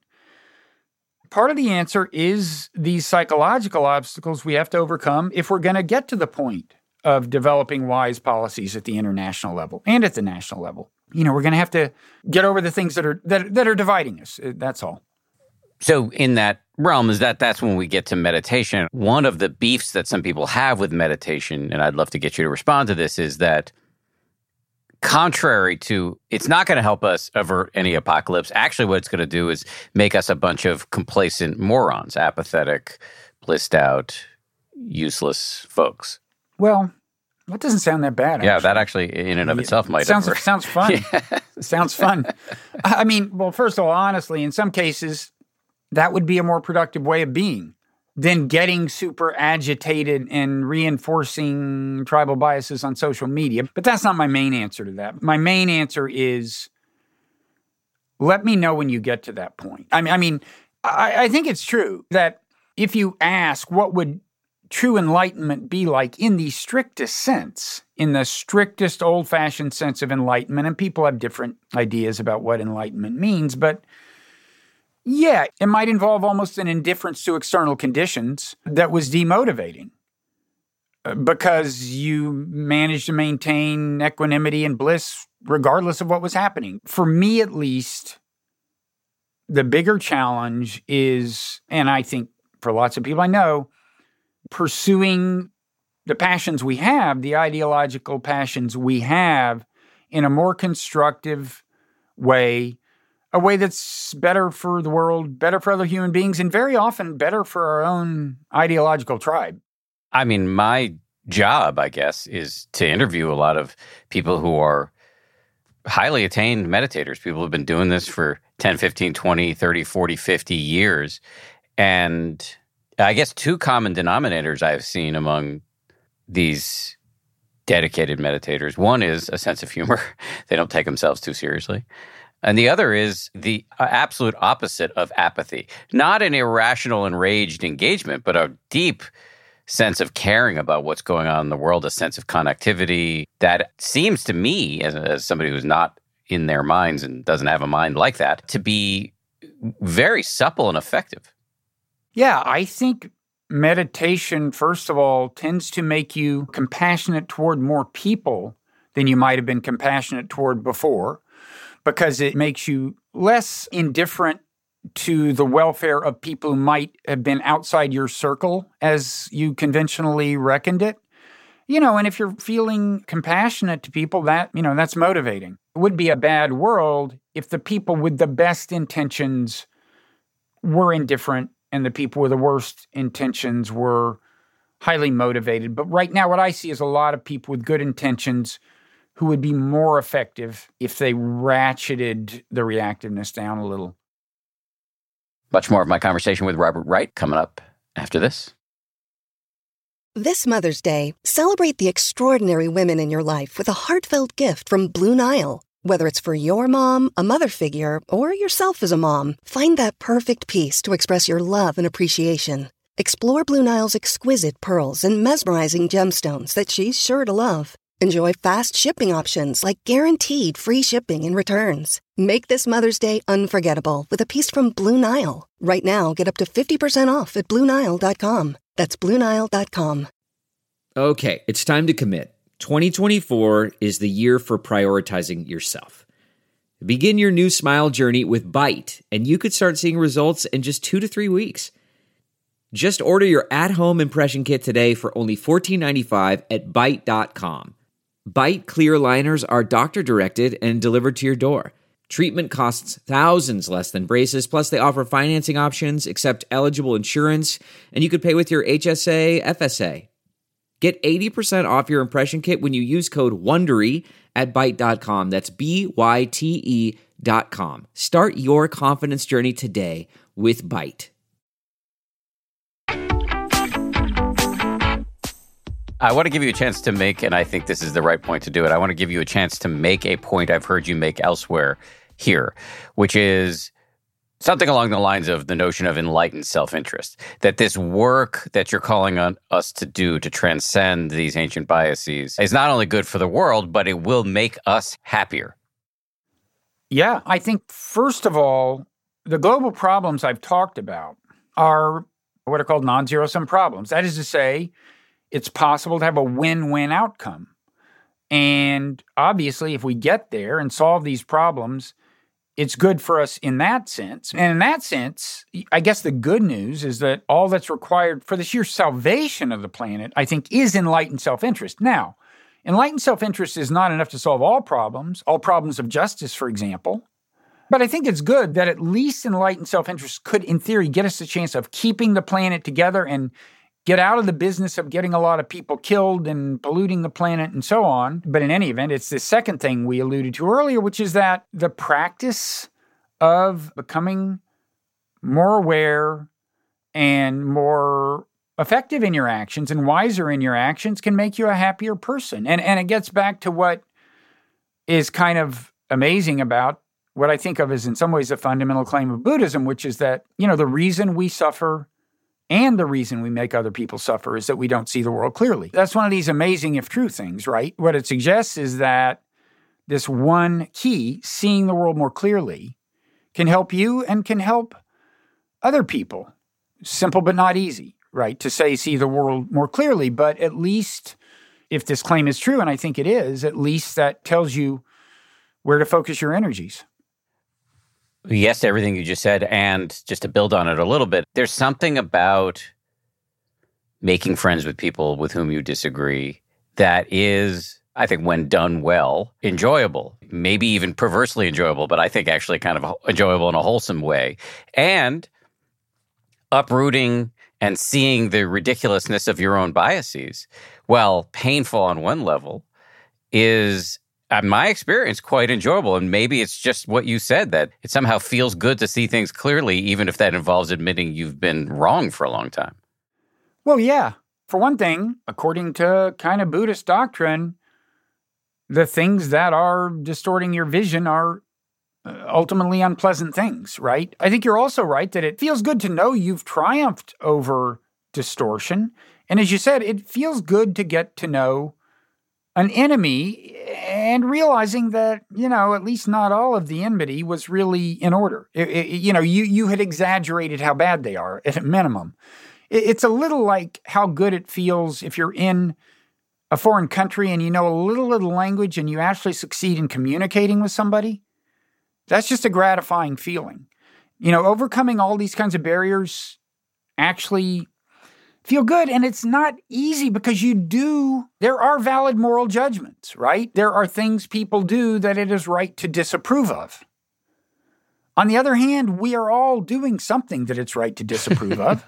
part of the answer is these psychological obstacles we have to overcome if we're going to get to the point of developing wise policies at the international level and at the national level. We're going to have to get over the things that are dividing us. That's all. So in that realm, that's when we get to meditation. One of the beefs that some people have with meditation, and I'd love to get you to respond to this, is that contrary to, it's not going to help us avert any apocalypse. Actually, what it's going to do is make us a bunch of complacent morons, apathetic, blissed out, useless folks. Well, that doesn't sound that bad. Yeah, that actually in and of itself might sounds fun. Yeah. Sounds fun. I mean, well, first of all, honestly, in some cases, that would be a more productive way of being than getting super agitated and reinforcing tribal biases on social media. But that's not my main answer to that. My main answer is, let me know when you get to that point. I mean, I think it's true that if you ask what would true enlightenment be like in the strictest sense, in the strictest old-fashioned sense of enlightenment, and people have different ideas about what enlightenment means, but yeah, it might involve almost an indifference to external conditions that was demotivating because you managed to maintain equanimity and bliss regardless of what was happening. For me, at least, the bigger challenge is, and I think for lots of people I know, pursuing the passions we have, the ideological passions we have, in a more constructive way, a way that's better for the world, better for other human beings, and very often better for our own ideological tribe. I mean, my job, I guess, is to interview a lot of people who are highly attained meditators. People who have been doing this for 10, 15, 20, 30, 40, 50 years. And I guess two common denominators I've seen among these dedicated meditators. One is a sense of humor. They don't take themselves too seriously. And the other is the absolute opposite of apathy. Not an irrational, enraged engagement, but a deep sense of caring about what's going on in the world, a sense of connectivity that seems to me, as somebody who's not in their minds and doesn't have a mind like that, to be very supple and effective. Yeah, I think meditation, first of all, tends to make you compassionate toward more people than you might have been compassionate toward before, because it makes you less indifferent to the welfare of people who might have been outside your circle as you conventionally reckoned it. And if you're feeling compassionate to people, that's motivating. It would be a bad world if the people with the best intentions were indifferent and the people with the worst intentions were highly motivated. But right now, what I see is a lot of people with good intentions who would be more effective if they ratcheted the reactiveness down a little. Much more of my conversation with Robert Wright coming up after this. This Mother's Day, celebrate the extraordinary women in your life with a heartfelt gift from Blue Nile. Whether it's for your mom, a mother figure, or yourself as a mom, find that perfect piece to express your love and appreciation. Explore Blue Nile's exquisite pearls and mesmerizing gemstones that she's sure to love. Enjoy fast shipping options like guaranteed free shipping and returns. Make this Mother's Day unforgettable with a piece from Blue Nile. Right now, get up to 50% off at BlueNile.com. That's BlueNile.com. Okay, it's time to commit. 2024 is the year for prioritizing yourself. Begin your new smile journey with Byte, and you could start seeing results in just 2 to 3 weeks. Just order your at-home impression kit today for only $14.95 at Byte.com. Byte clear liners are doctor-directed and delivered to your door. Treatment costs thousands less than braces, plus they offer financing options, accept eligible insurance, and you could pay with your HSA, FSA. Get 80% off your impression kit when you use code WONDERY at Byte.com. That's BYTE.com. Start your confidence journey today with Byte. I want to give you a chance to make, and I think this is the right point to do it, I want to give you a chance to make a point I've heard you make elsewhere here, which is something along the lines of the notion of enlightened self-interest, that this work that you're calling on us to do to transcend these ancient biases is not only good for the world, but it will make us happier. Yeah, I think, first of all, the global problems I've talked about are what are called non-zero-sum problems. That is to say, it's possible to have a win-win outcome. And obviously, if we get there and solve these problems, it's good for us in that sense. And in that sense, I guess the good news is that all that's required for the sheer salvation of the planet, I think, is enlightened self-interest. Now, Enlightened self-interest is not enough to solve all problems of justice, for example. But I think it's good that at least enlightened self-interest could, in theory, get us the chance of keeping the planet together and get out of the business of getting a lot of people killed and polluting the planet and so on. But in any event, it's the second thing we alluded to earlier, which is that the practice of becoming more aware and more effective in your actions and wiser in your actions can make you a happier person. And it gets back to what is kind of amazing about what I think of as in some ways a fundamental claim of Buddhism, which is that, the reason we suffer and the reason we make other people suffer is that we don't see the world clearly. That's one of these amazing if true things, right? What it suggests is that this one key, seeing the world more clearly, can help you and can help other people. Simple but not easy, right? To say see the world more clearly, but at least if this claim is true, and I think it is, at least that tells you where to focus your energies. Yes to everything you just said, and just to build on it a little bit, there's something about making friends with people with whom you disagree that is, I think, when done well, enjoyable, maybe even perversely enjoyable, but I think actually kind of enjoyable in a wholesome way. And uprooting and seeing the ridiculousness of your own biases, while painful on one level, is, in my experience, quite enjoyable. And maybe it's just what you said, that it somehow feels good to see things clearly, even if that involves admitting you've been wrong for a long time. Well, yeah. For one thing, according to kind of Buddhist doctrine, the things that are distorting your vision are ultimately unpleasant things, right? I think you're also right that it feels good to know you've triumphed over distortion. And as you said, it feels good to get to know an enemy and realizing that, at least not all of the enmity was really in order. You had exaggerated how bad they are at a minimum. It's a little like how good it feels if you're in a foreign country and you know a little language and you actually succeed in communicating with somebody. That's just a gratifying feeling. Overcoming all these kinds of barriers actually feel good. And it's not easy because there are valid moral judgments, right? There are things people do that it is right to disapprove of. On the other hand, we are all doing something that it's right to disapprove of.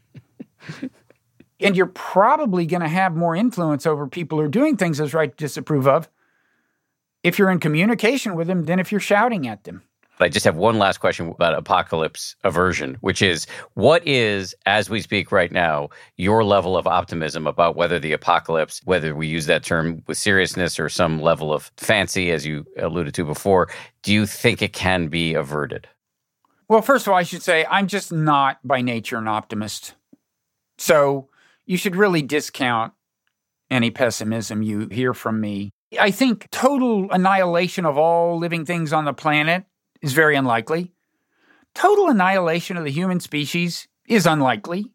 And you're probably going to have more influence over people who are doing things that's right to disapprove of if you're in communication with them than if you're shouting at them. I just have one last question about apocalypse aversion, which is, what is, as we speak right now, your level of optimism about whether the apocalypse, whether we use that term with seriousness or some level of fancy, as you alluded to before, do you think it can be averted? Well, first of all, I should say I'm just not by nature an optimist. So you should really discount any pessimism you hear from me. I think total annihilation of all living things on the planet is very unlikely. Total annihilation of the human species is unlikely.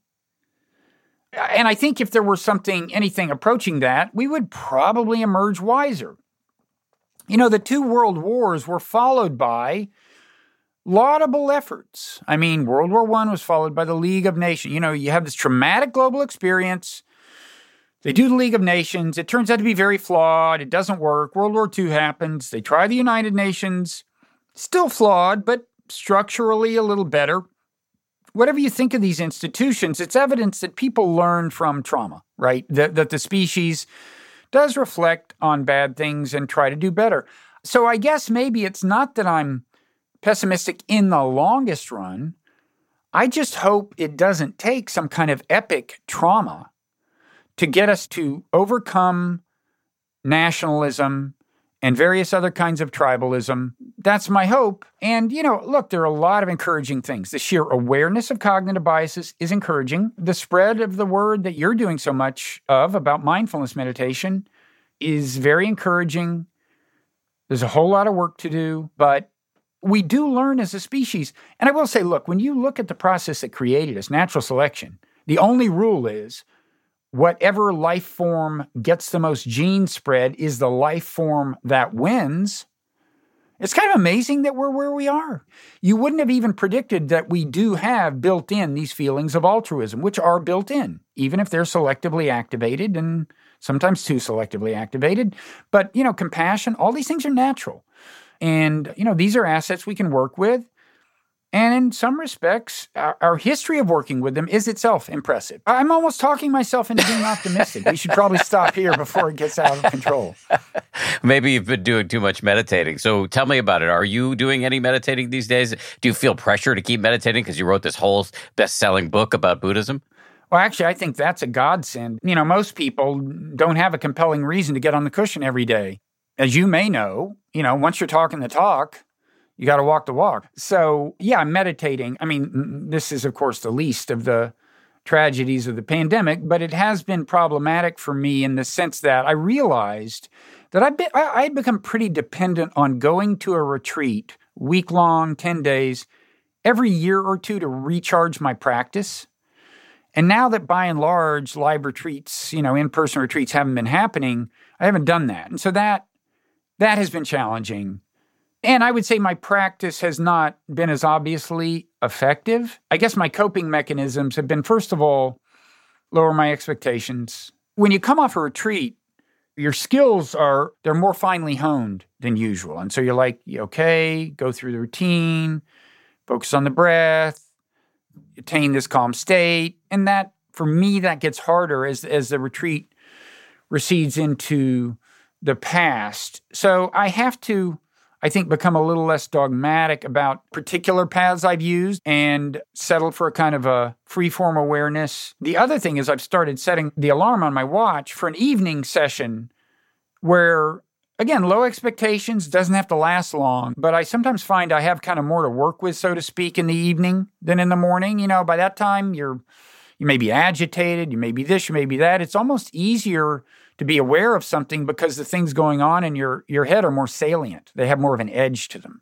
And I think if there were anything approaching that, we would probably emerge wiser. The 2 world wars were followed by laudable efforts. I mean, World War I was followed by the League of Nations. You have this traumatic global experience. They do the League of Nations. It turns out to be very flawed. It doesn't work. World War II happens. They try the United Nations. Still flawed, but structurally a little better. Whatever you think of these institutions, it's evidence that people learn from trauma, right? That the species does reflect on bad things and try to do better. So I guess maybe it's not that I'm pessimistic in the longest run. I just hope it doesn't take some kind of epic trauma to get us to overcome nationalism and various other kinds of tribalism. That's my hope. And, look, there are a lot of encouraging things. The sheer awareness of cognitive biases is encouraging. The spread of the word that you're doing so much of about mindfulness meditation is very encouraging. There's a whole lot of work to do, but we do learn as a species. And I will say, look, when you look at the process that created us, natural selection, the only rule is whatever life form gets the most gene spread is the life form that wins. It's kind of amazing that we're where we are. You wouldn't have even predicted that we do have built in these feelings of altruism, which are built in, even if they're selectively activated, and sometimes too selectively activated. But, compassion, all these things are natural. And, these are assets we can work with. And in some respects, our history of working with them is itself impressive. I'm almost talking myself into being optimistic. We should probably stop here before it gets out of control. Maybe you've been doing too much meditating. So tell me about it. Are you doing any meditating these days? Do you feel pressure to keep meditating because you wrote this whole best-selling book about Buddhism? Well, actually, I think that's a godsend. Most people don't have a compelling reason to get on the cushion every day. As you may know, once you're talking the talk, you got to walk the walk. So, yeah, I'm meditating. I mean, this is, of course, the least of the tragedies of the pandemic, but it has been problematic for me in the sense that I realized that I'd become pretty dependent on going to a retreat, week-long, 10 days, every year or two to recharge my practice. And now that by and large, live retreats, in-person retreats haven't been happening, I haven't done that. And so that has been challenging. And I would say my practice has not been as obviously effective. I guess my coping mechanisms have been, first of all, lower my expectations. When you come off a retreat, your skills they're more finely honed than usual. And so you're like, okay, go through the routine, focus on the breath, attain this calm state. And that, for me, that gets harder as the retreat recedes into the past. So I have to, I think, become a little less dogmatic about particular paths I've used and settled for a kind of a free-form awareness. The other thing is I've started setting the alarm on my watch for an evening session where, again, low expectations, doesn't have to last long, but I sometimes find I have kind of more to work with, so to speak, in the evening than in the morning. By that time, you may be agitated, you may be this, you may be that. It's almost easier to be aware of something because the things going on in your head are more salient. They have more of an edge to them.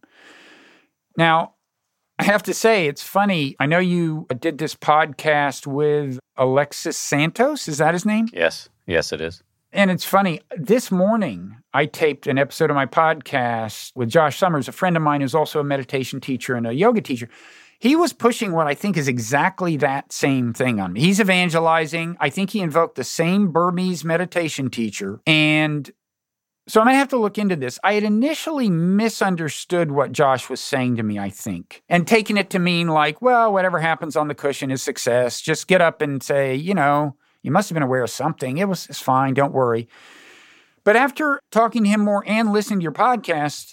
Now, I have to say, it's funny. I know you did this podcast with Alexis Santos. Is that his name? Yes. Yes, it is. And it's funny. This morning, I taped an episode of my podcast with Josh Summers, a friend of mine who's also a meditation teacher and a yoga teacher. He was pushing what I think is exactly that same thing on me. He's evangelizing. I think he invoked the same Burmese meditation teacher. And so I'm going to have to look into this. I had initially misunderstood what Josh was saying to me, I think, and taken it to mean like, well, whatever happens on the cushion is success. Just get up and say, you must have been aware of something. It's fine. Don't worry. But after talking to him more and listening to your podcast,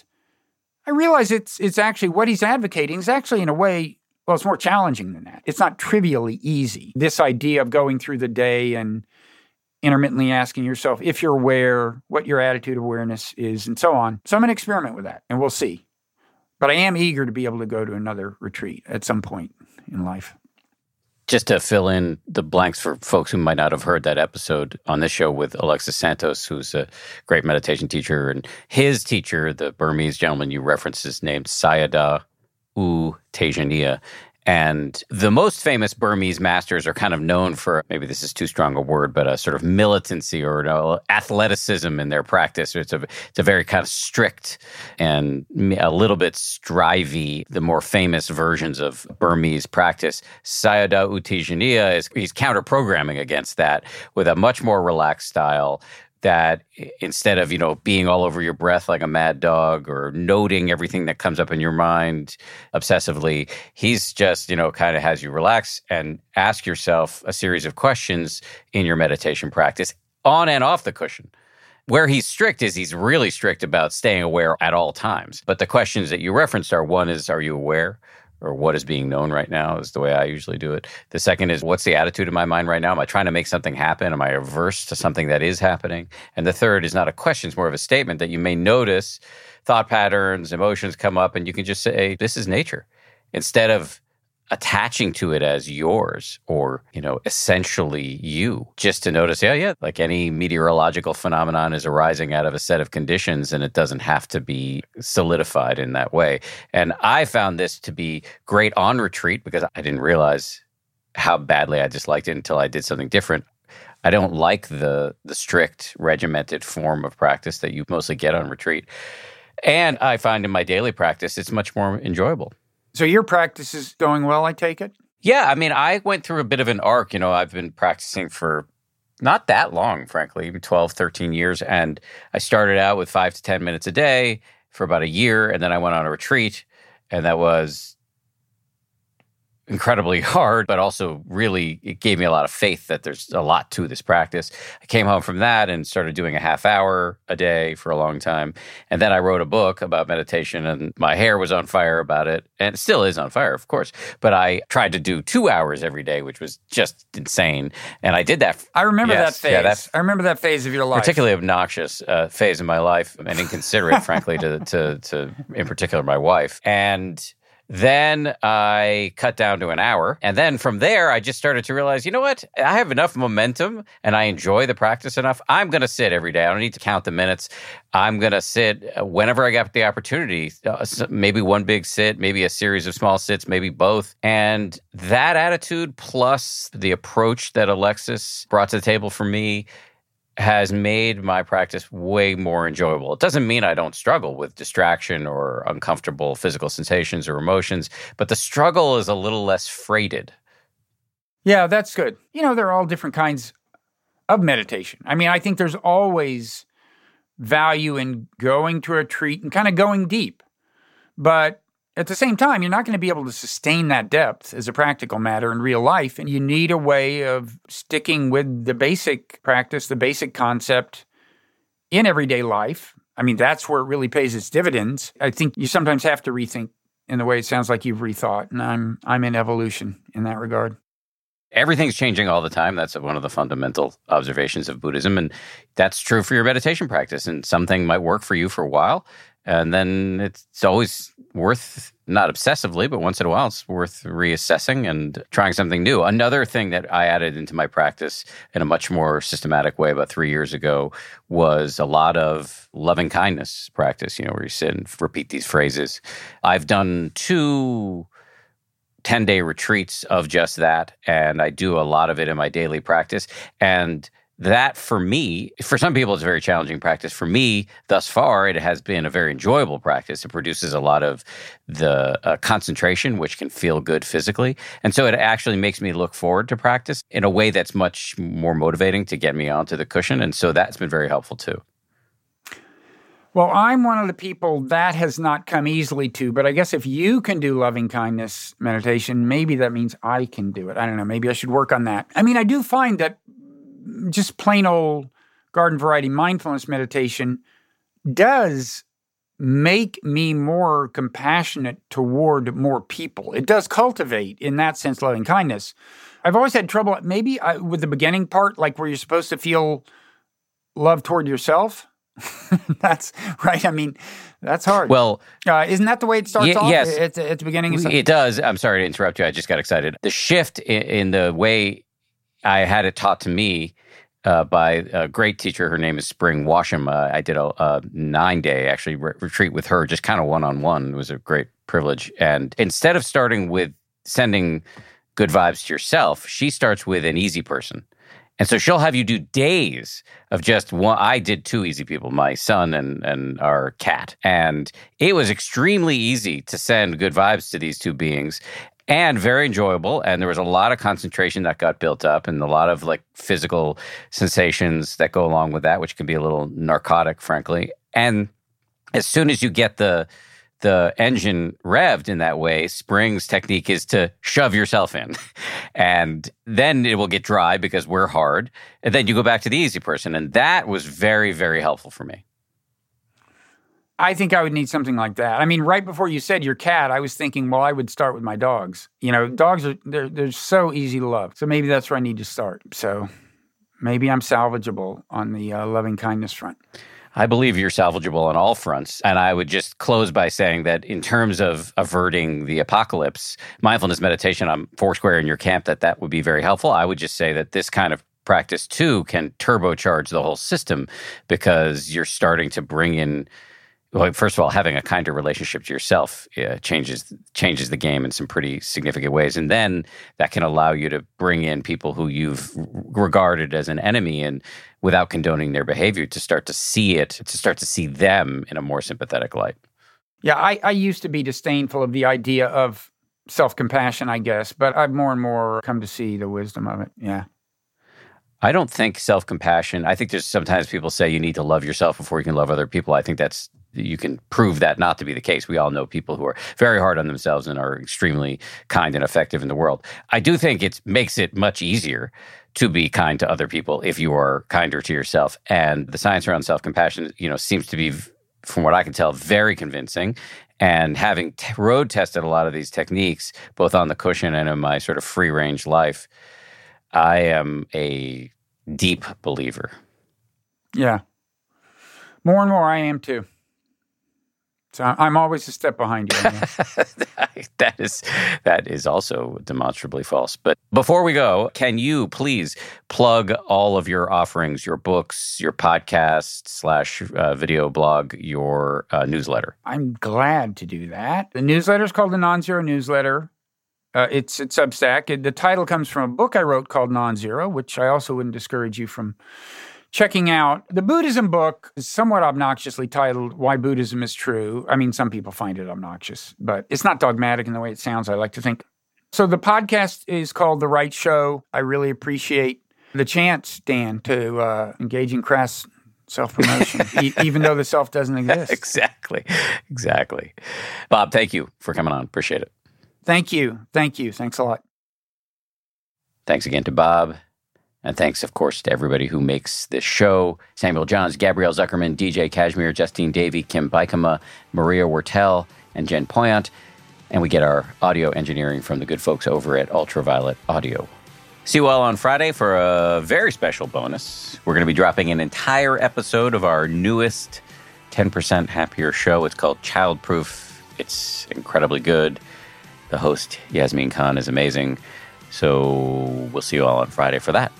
I realize it's actually what he's advocating is actually in a way, well, it's more challenging than that. It's not trivially easy. This idea of going through the day and intermittently asking yourself if you're aware, what your attitude of awareness is, and so on. So I'm going to experiment with that, and we'll see. But I am eager to be able to go to another retreat at some point in life. Just to fill in the blanks for folks who might not have heard that episode on this show with Alexis Santos, who's a great meditation teacher, and his teacher, the Burmese gentleman you referenced, is named Sayadaw U Tejaniya. And the most famous Burmese masters are kind of known for, maybe this is too strong a word, but a sort of militancy or athleticism in their practice. It's a very kind of strict and a little bit strivey, the more famous versions of Burmese practice. Sayadaw U Tejaniya he's counter-programming against that with a much more relaxed style that instead of, being all over your breath like a mad dog or noting everything that comes up in your mind obsessively, he's just, kind of has you relax and ask yourself a series of questions in your meditation practice on and off the cushion. Where he's strict is he's really strict about staying aware at all times. But the questions that you referenced one is, are you aware? Or what is being known right now is the way I usually do it. The second is, what's the attitude in my mind right now? Am I trying to make something happen? Am I averse to something that is happening? And the third is not a question, it's more of a statement that you may notice thought patterns, emotions come up, and you can just say, this is nature. Instead of attaching to it as yours or, essentially you, just to notice, like any meteorological phenomenon is arising out of a set of conditions and it doesn't have to be solidified in that way. And I found this to be great on retreat because I didn't realize how badly I disliked it until I did something different. I don't like the strict, regimented form of practice that you mostly get on retreat. And I find in my daily practice, it's much more enjoyable. So your practice is going well, I take it? Yeah, I mean, I went through a bit of an arc. I've been practicing for not that long, frankly, 12, 13 years. And I started out with 5 to 10 minutes a day for about a year. And then I went on a retreat. And that was incredibly hard, but also really, it gave me a lot of faith that there's a lot to this practice. I came home from that and started doing a half hour a day for a long time. And then I wrote a book about meditation, and my hair was on fire about it. And it still is on fire, of course. But I tried to do 2 hours every day, which was just insane. And I did that. I remember that phase. Yeah, I remember that phase of your life. Particularly obnoxious phase in my life, and inconsiderate, frankly, to in particular my wife. And then I cut down to an hour. And then from there, I just started to realize, you know what? I have enough momentum and I enjoy the practice enough. I'm going to sit every day. I don't need to count the minutes. I'm going to sit whenever I get the opportunity, maybe one big sit, maybe a series of small sits, maybe both. And that attitude plus the approach that Alexis brought to the table for me has made my practice way more enjoyable. It doesn't mean I don't struggle with distraction or uncomfortable physical sensations or emotions, but the struggle is a little less freighted. Yeah, that's good. There are all different kinds of meditation. I mean, I think there's always value in going to a retreat and kind of going deep. But at the same time, you're not going to be able to sustain that depth as a practical matter in real life, and you need a way of sticking with the basic practice, the basic concept in everyday life. I mean, that's where it really pays its dividends. I think you sometimes have to rethink in the way it sounds like you've rethought, and I'm in evolution in that regard. Everything's changing all the time. That's one of the fundamental observations of Buddhism, and that's true for your meditation practice. And something might work for you for a while, and then it's always worth, not obsessively, but once in a while, it's worth reassessing and trying something new. Another thing that I added into my practice in a much more systematic way about 3 years ago was a lot of loving kindness practice, where you sit and repeat these phrases. I've done 2 10-day retreats of just that, and I do a lot of it in my daily practice. And that, for me, for some people, it's a very challenging practice. For me, thus far, it has been a very enjoyable practice. It produces a lot of the concentration, which can feel good physically. And so it actually makes me look forward to practice in a way that's much more motivating to get me onto the cushion. And so that's been very helpful too. Well, I'm one of the people that has not come easily to, but I guess if you can do loving kindness meditation, maybe that means I can do it. I don't know. Maybe I should work on that. I mean, I do find that just plain old garden variety mindfulness meditation does make me more compassionate toward more people. It does cultivate, in that sense, loving kindness. I've always had trouble, maybe with the beginning part, like where you're supposed to feel love toward yourself. That's right. I mean, that's hard. Well, isn't that the way it starts off? Yes. At the beginning? It does. I'm sorry to interrupt you. I just got excited. The shift in the way I had it taught to me by a great teacher. Her name is Spring Washam. I did a 9-day actually retreat with her, just kind of one-on-one. It was a great privilege. And instead of starting with sending good vibes to yourself, she starts with an easy person. And so she'll have you do days of just one. I did 2 easy people, my son and our cat. And it was extremely easy to send good vibes to these 2 beings and very enjoyable. And there was a lot of concentration that got built up and a lot of like physical sensations that go along with that, which can be a little narcotic, frankly. And as soon as you get the engine revved in that way, Spring's technique is to shove yourself in. And then it will get dry because we're hard. And then you go back to the easy person. And that was very, very helpful for me. I think I would need something like that. I mean, right before you said your cat, I was thinking, well, I would start with my dogs. Dogs they're so easy to love. So maybe that's where I need to start. So maybe I'm salvageable on the loving kindness front. I believe you're salvageable on all fronts. And I would just close by saying that in terms of averting the apocalypse, mindfulness meditation, I'm foursquare in your camp that would be very helpful. I would just say that this kind of practice too can turbocharge the whole system because you're starting to bring in, well, first of all, having a kinder relationship to yourself changes the game in some pretty significant ways. And then that can allow you to bring in people who you've regarded as an enemy and without condoning their behavior to start to see them in a more sympathetic light. Yeah, I used to be disdainful of the idea of self-compassion, I guess, but I've more and more come to see the wisdom of it. Yeah. I don't think self-compassion, I think there's sometimes people say you need to love yourself before you can love other people. I think you can prove that not to be the case. We all know people who are very hard on themselves and are extremely kind and effective in the world. I do think it makes it much easier to be kind to other people if you are kinder to yourself. And the science around self-compassion, seems to be, from what I can tell, very convincing. And having road tested a lot of these techniques, both on the cushion and in my sort of free-range life, I am a deep believer. Yeah. More and more I am too. So I'm always a step behind you. That is also demonstrably false. But before we go, can you please plug all of your offerings, your books, your podcast / video blog, your newsletter? I'm glad to do that. The newsletter is called the Non-Zero Newsletter. It's at Substack. The title comes from a book I wrote called Non-Zero, which I also wouldn't discourage you from checking out. The Buddhism book is somewhat obnoxiously titled Why Buddhism is True. I mean, some people find it obnoxious, but it's not dogmatic in the way it sounds, I like to think. So the podcast is called The Right Show. I really appreciate the chance, Dan, to engage in crass self-promotion, even though the self doesn't exist. Exactly. Bob, thank you for coming on. Appreciate it. Thank you. Thanks a lot. Thanks again to Bob. And thanks, of course, to everybody who makes this show. Samuel Johns, Gabrielle Zuckerman, DJ Kashmir, Justine Davey, Kim Bikama, Maria Wertel, and Jen Poyant. And we get our audio engineering from the good folks over at Ultraviolet Audio. See you all on Friday for a very special bonus. We're going to be dropping an entire episode of our newest 10% Happier show. It's called Childproof. It's incredibly good. The host, Yasmin Khan, is amazing. So we'll see you all on Friday for that.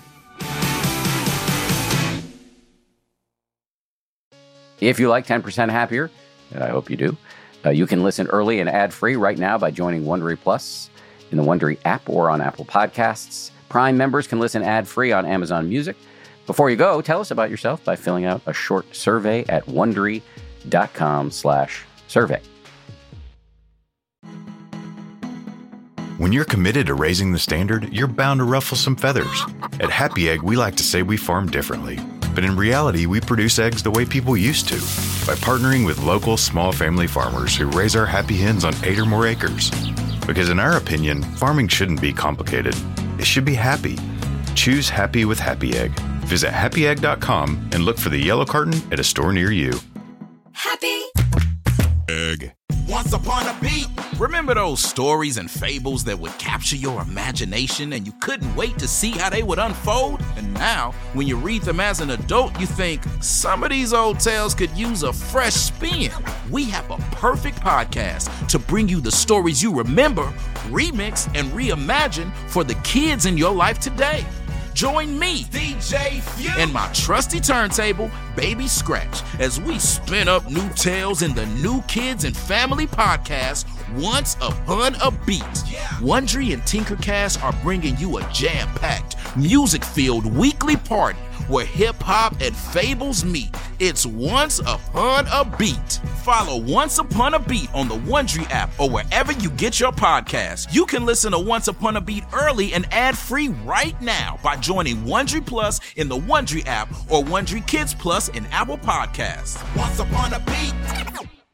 If you like 10% Happier, and I hope you do, you can listen early and ad-free right now by joining Wondery Plus in the Wondery app or on Apple Podcasts. Prime members can listen ad-free on Amazon Music. Before you go, tell us about yourself by filling out a short survey at Wondery.com/survey. When you're committed to raising the standard, you're bound to ruffle some feathers. At Happy Egg, we like to say we farm differently. But in reality, we produce eggs the way people used to, by partnering with local small family farmers who raise our happy hens on 8 or more acres. Because in our opinion, farming shouldn't be complicated. It should be happy. Choose happy with Happy Egg. Visit happyegg.com and look for the yellow carton at a store near you. Happy Egg. Once upon a beat. Remember those stories and fables that would capture your imagination and you couldn't wait to see how they would unfold? And now, when you read them as an adult, you think, some of these old tales could use a fresh spin. We have a perfect podcast to bring you the stories you remember, remix, and reimagine for the kids in your life today. Join me, DJ Few, and my trusty turntable, Baby Scratch, as we spin up new tales in the New Kids and Family podcast, Once Upon a Beat. Wondery and Tinkercast are bringing you a jam-packed, music-filled weekly party where hip-hop and fables meet. It's Once Upon a Beat. Follow Once Upon a Beat on the Wondery app or wherever you get your podcasts. You can listen to Once Upon a Beat early and ad-free right now by joining Wondery Plus in the Wondery app or Wondery Kids Plus in Apple Podcasts. Once Upon a Beat.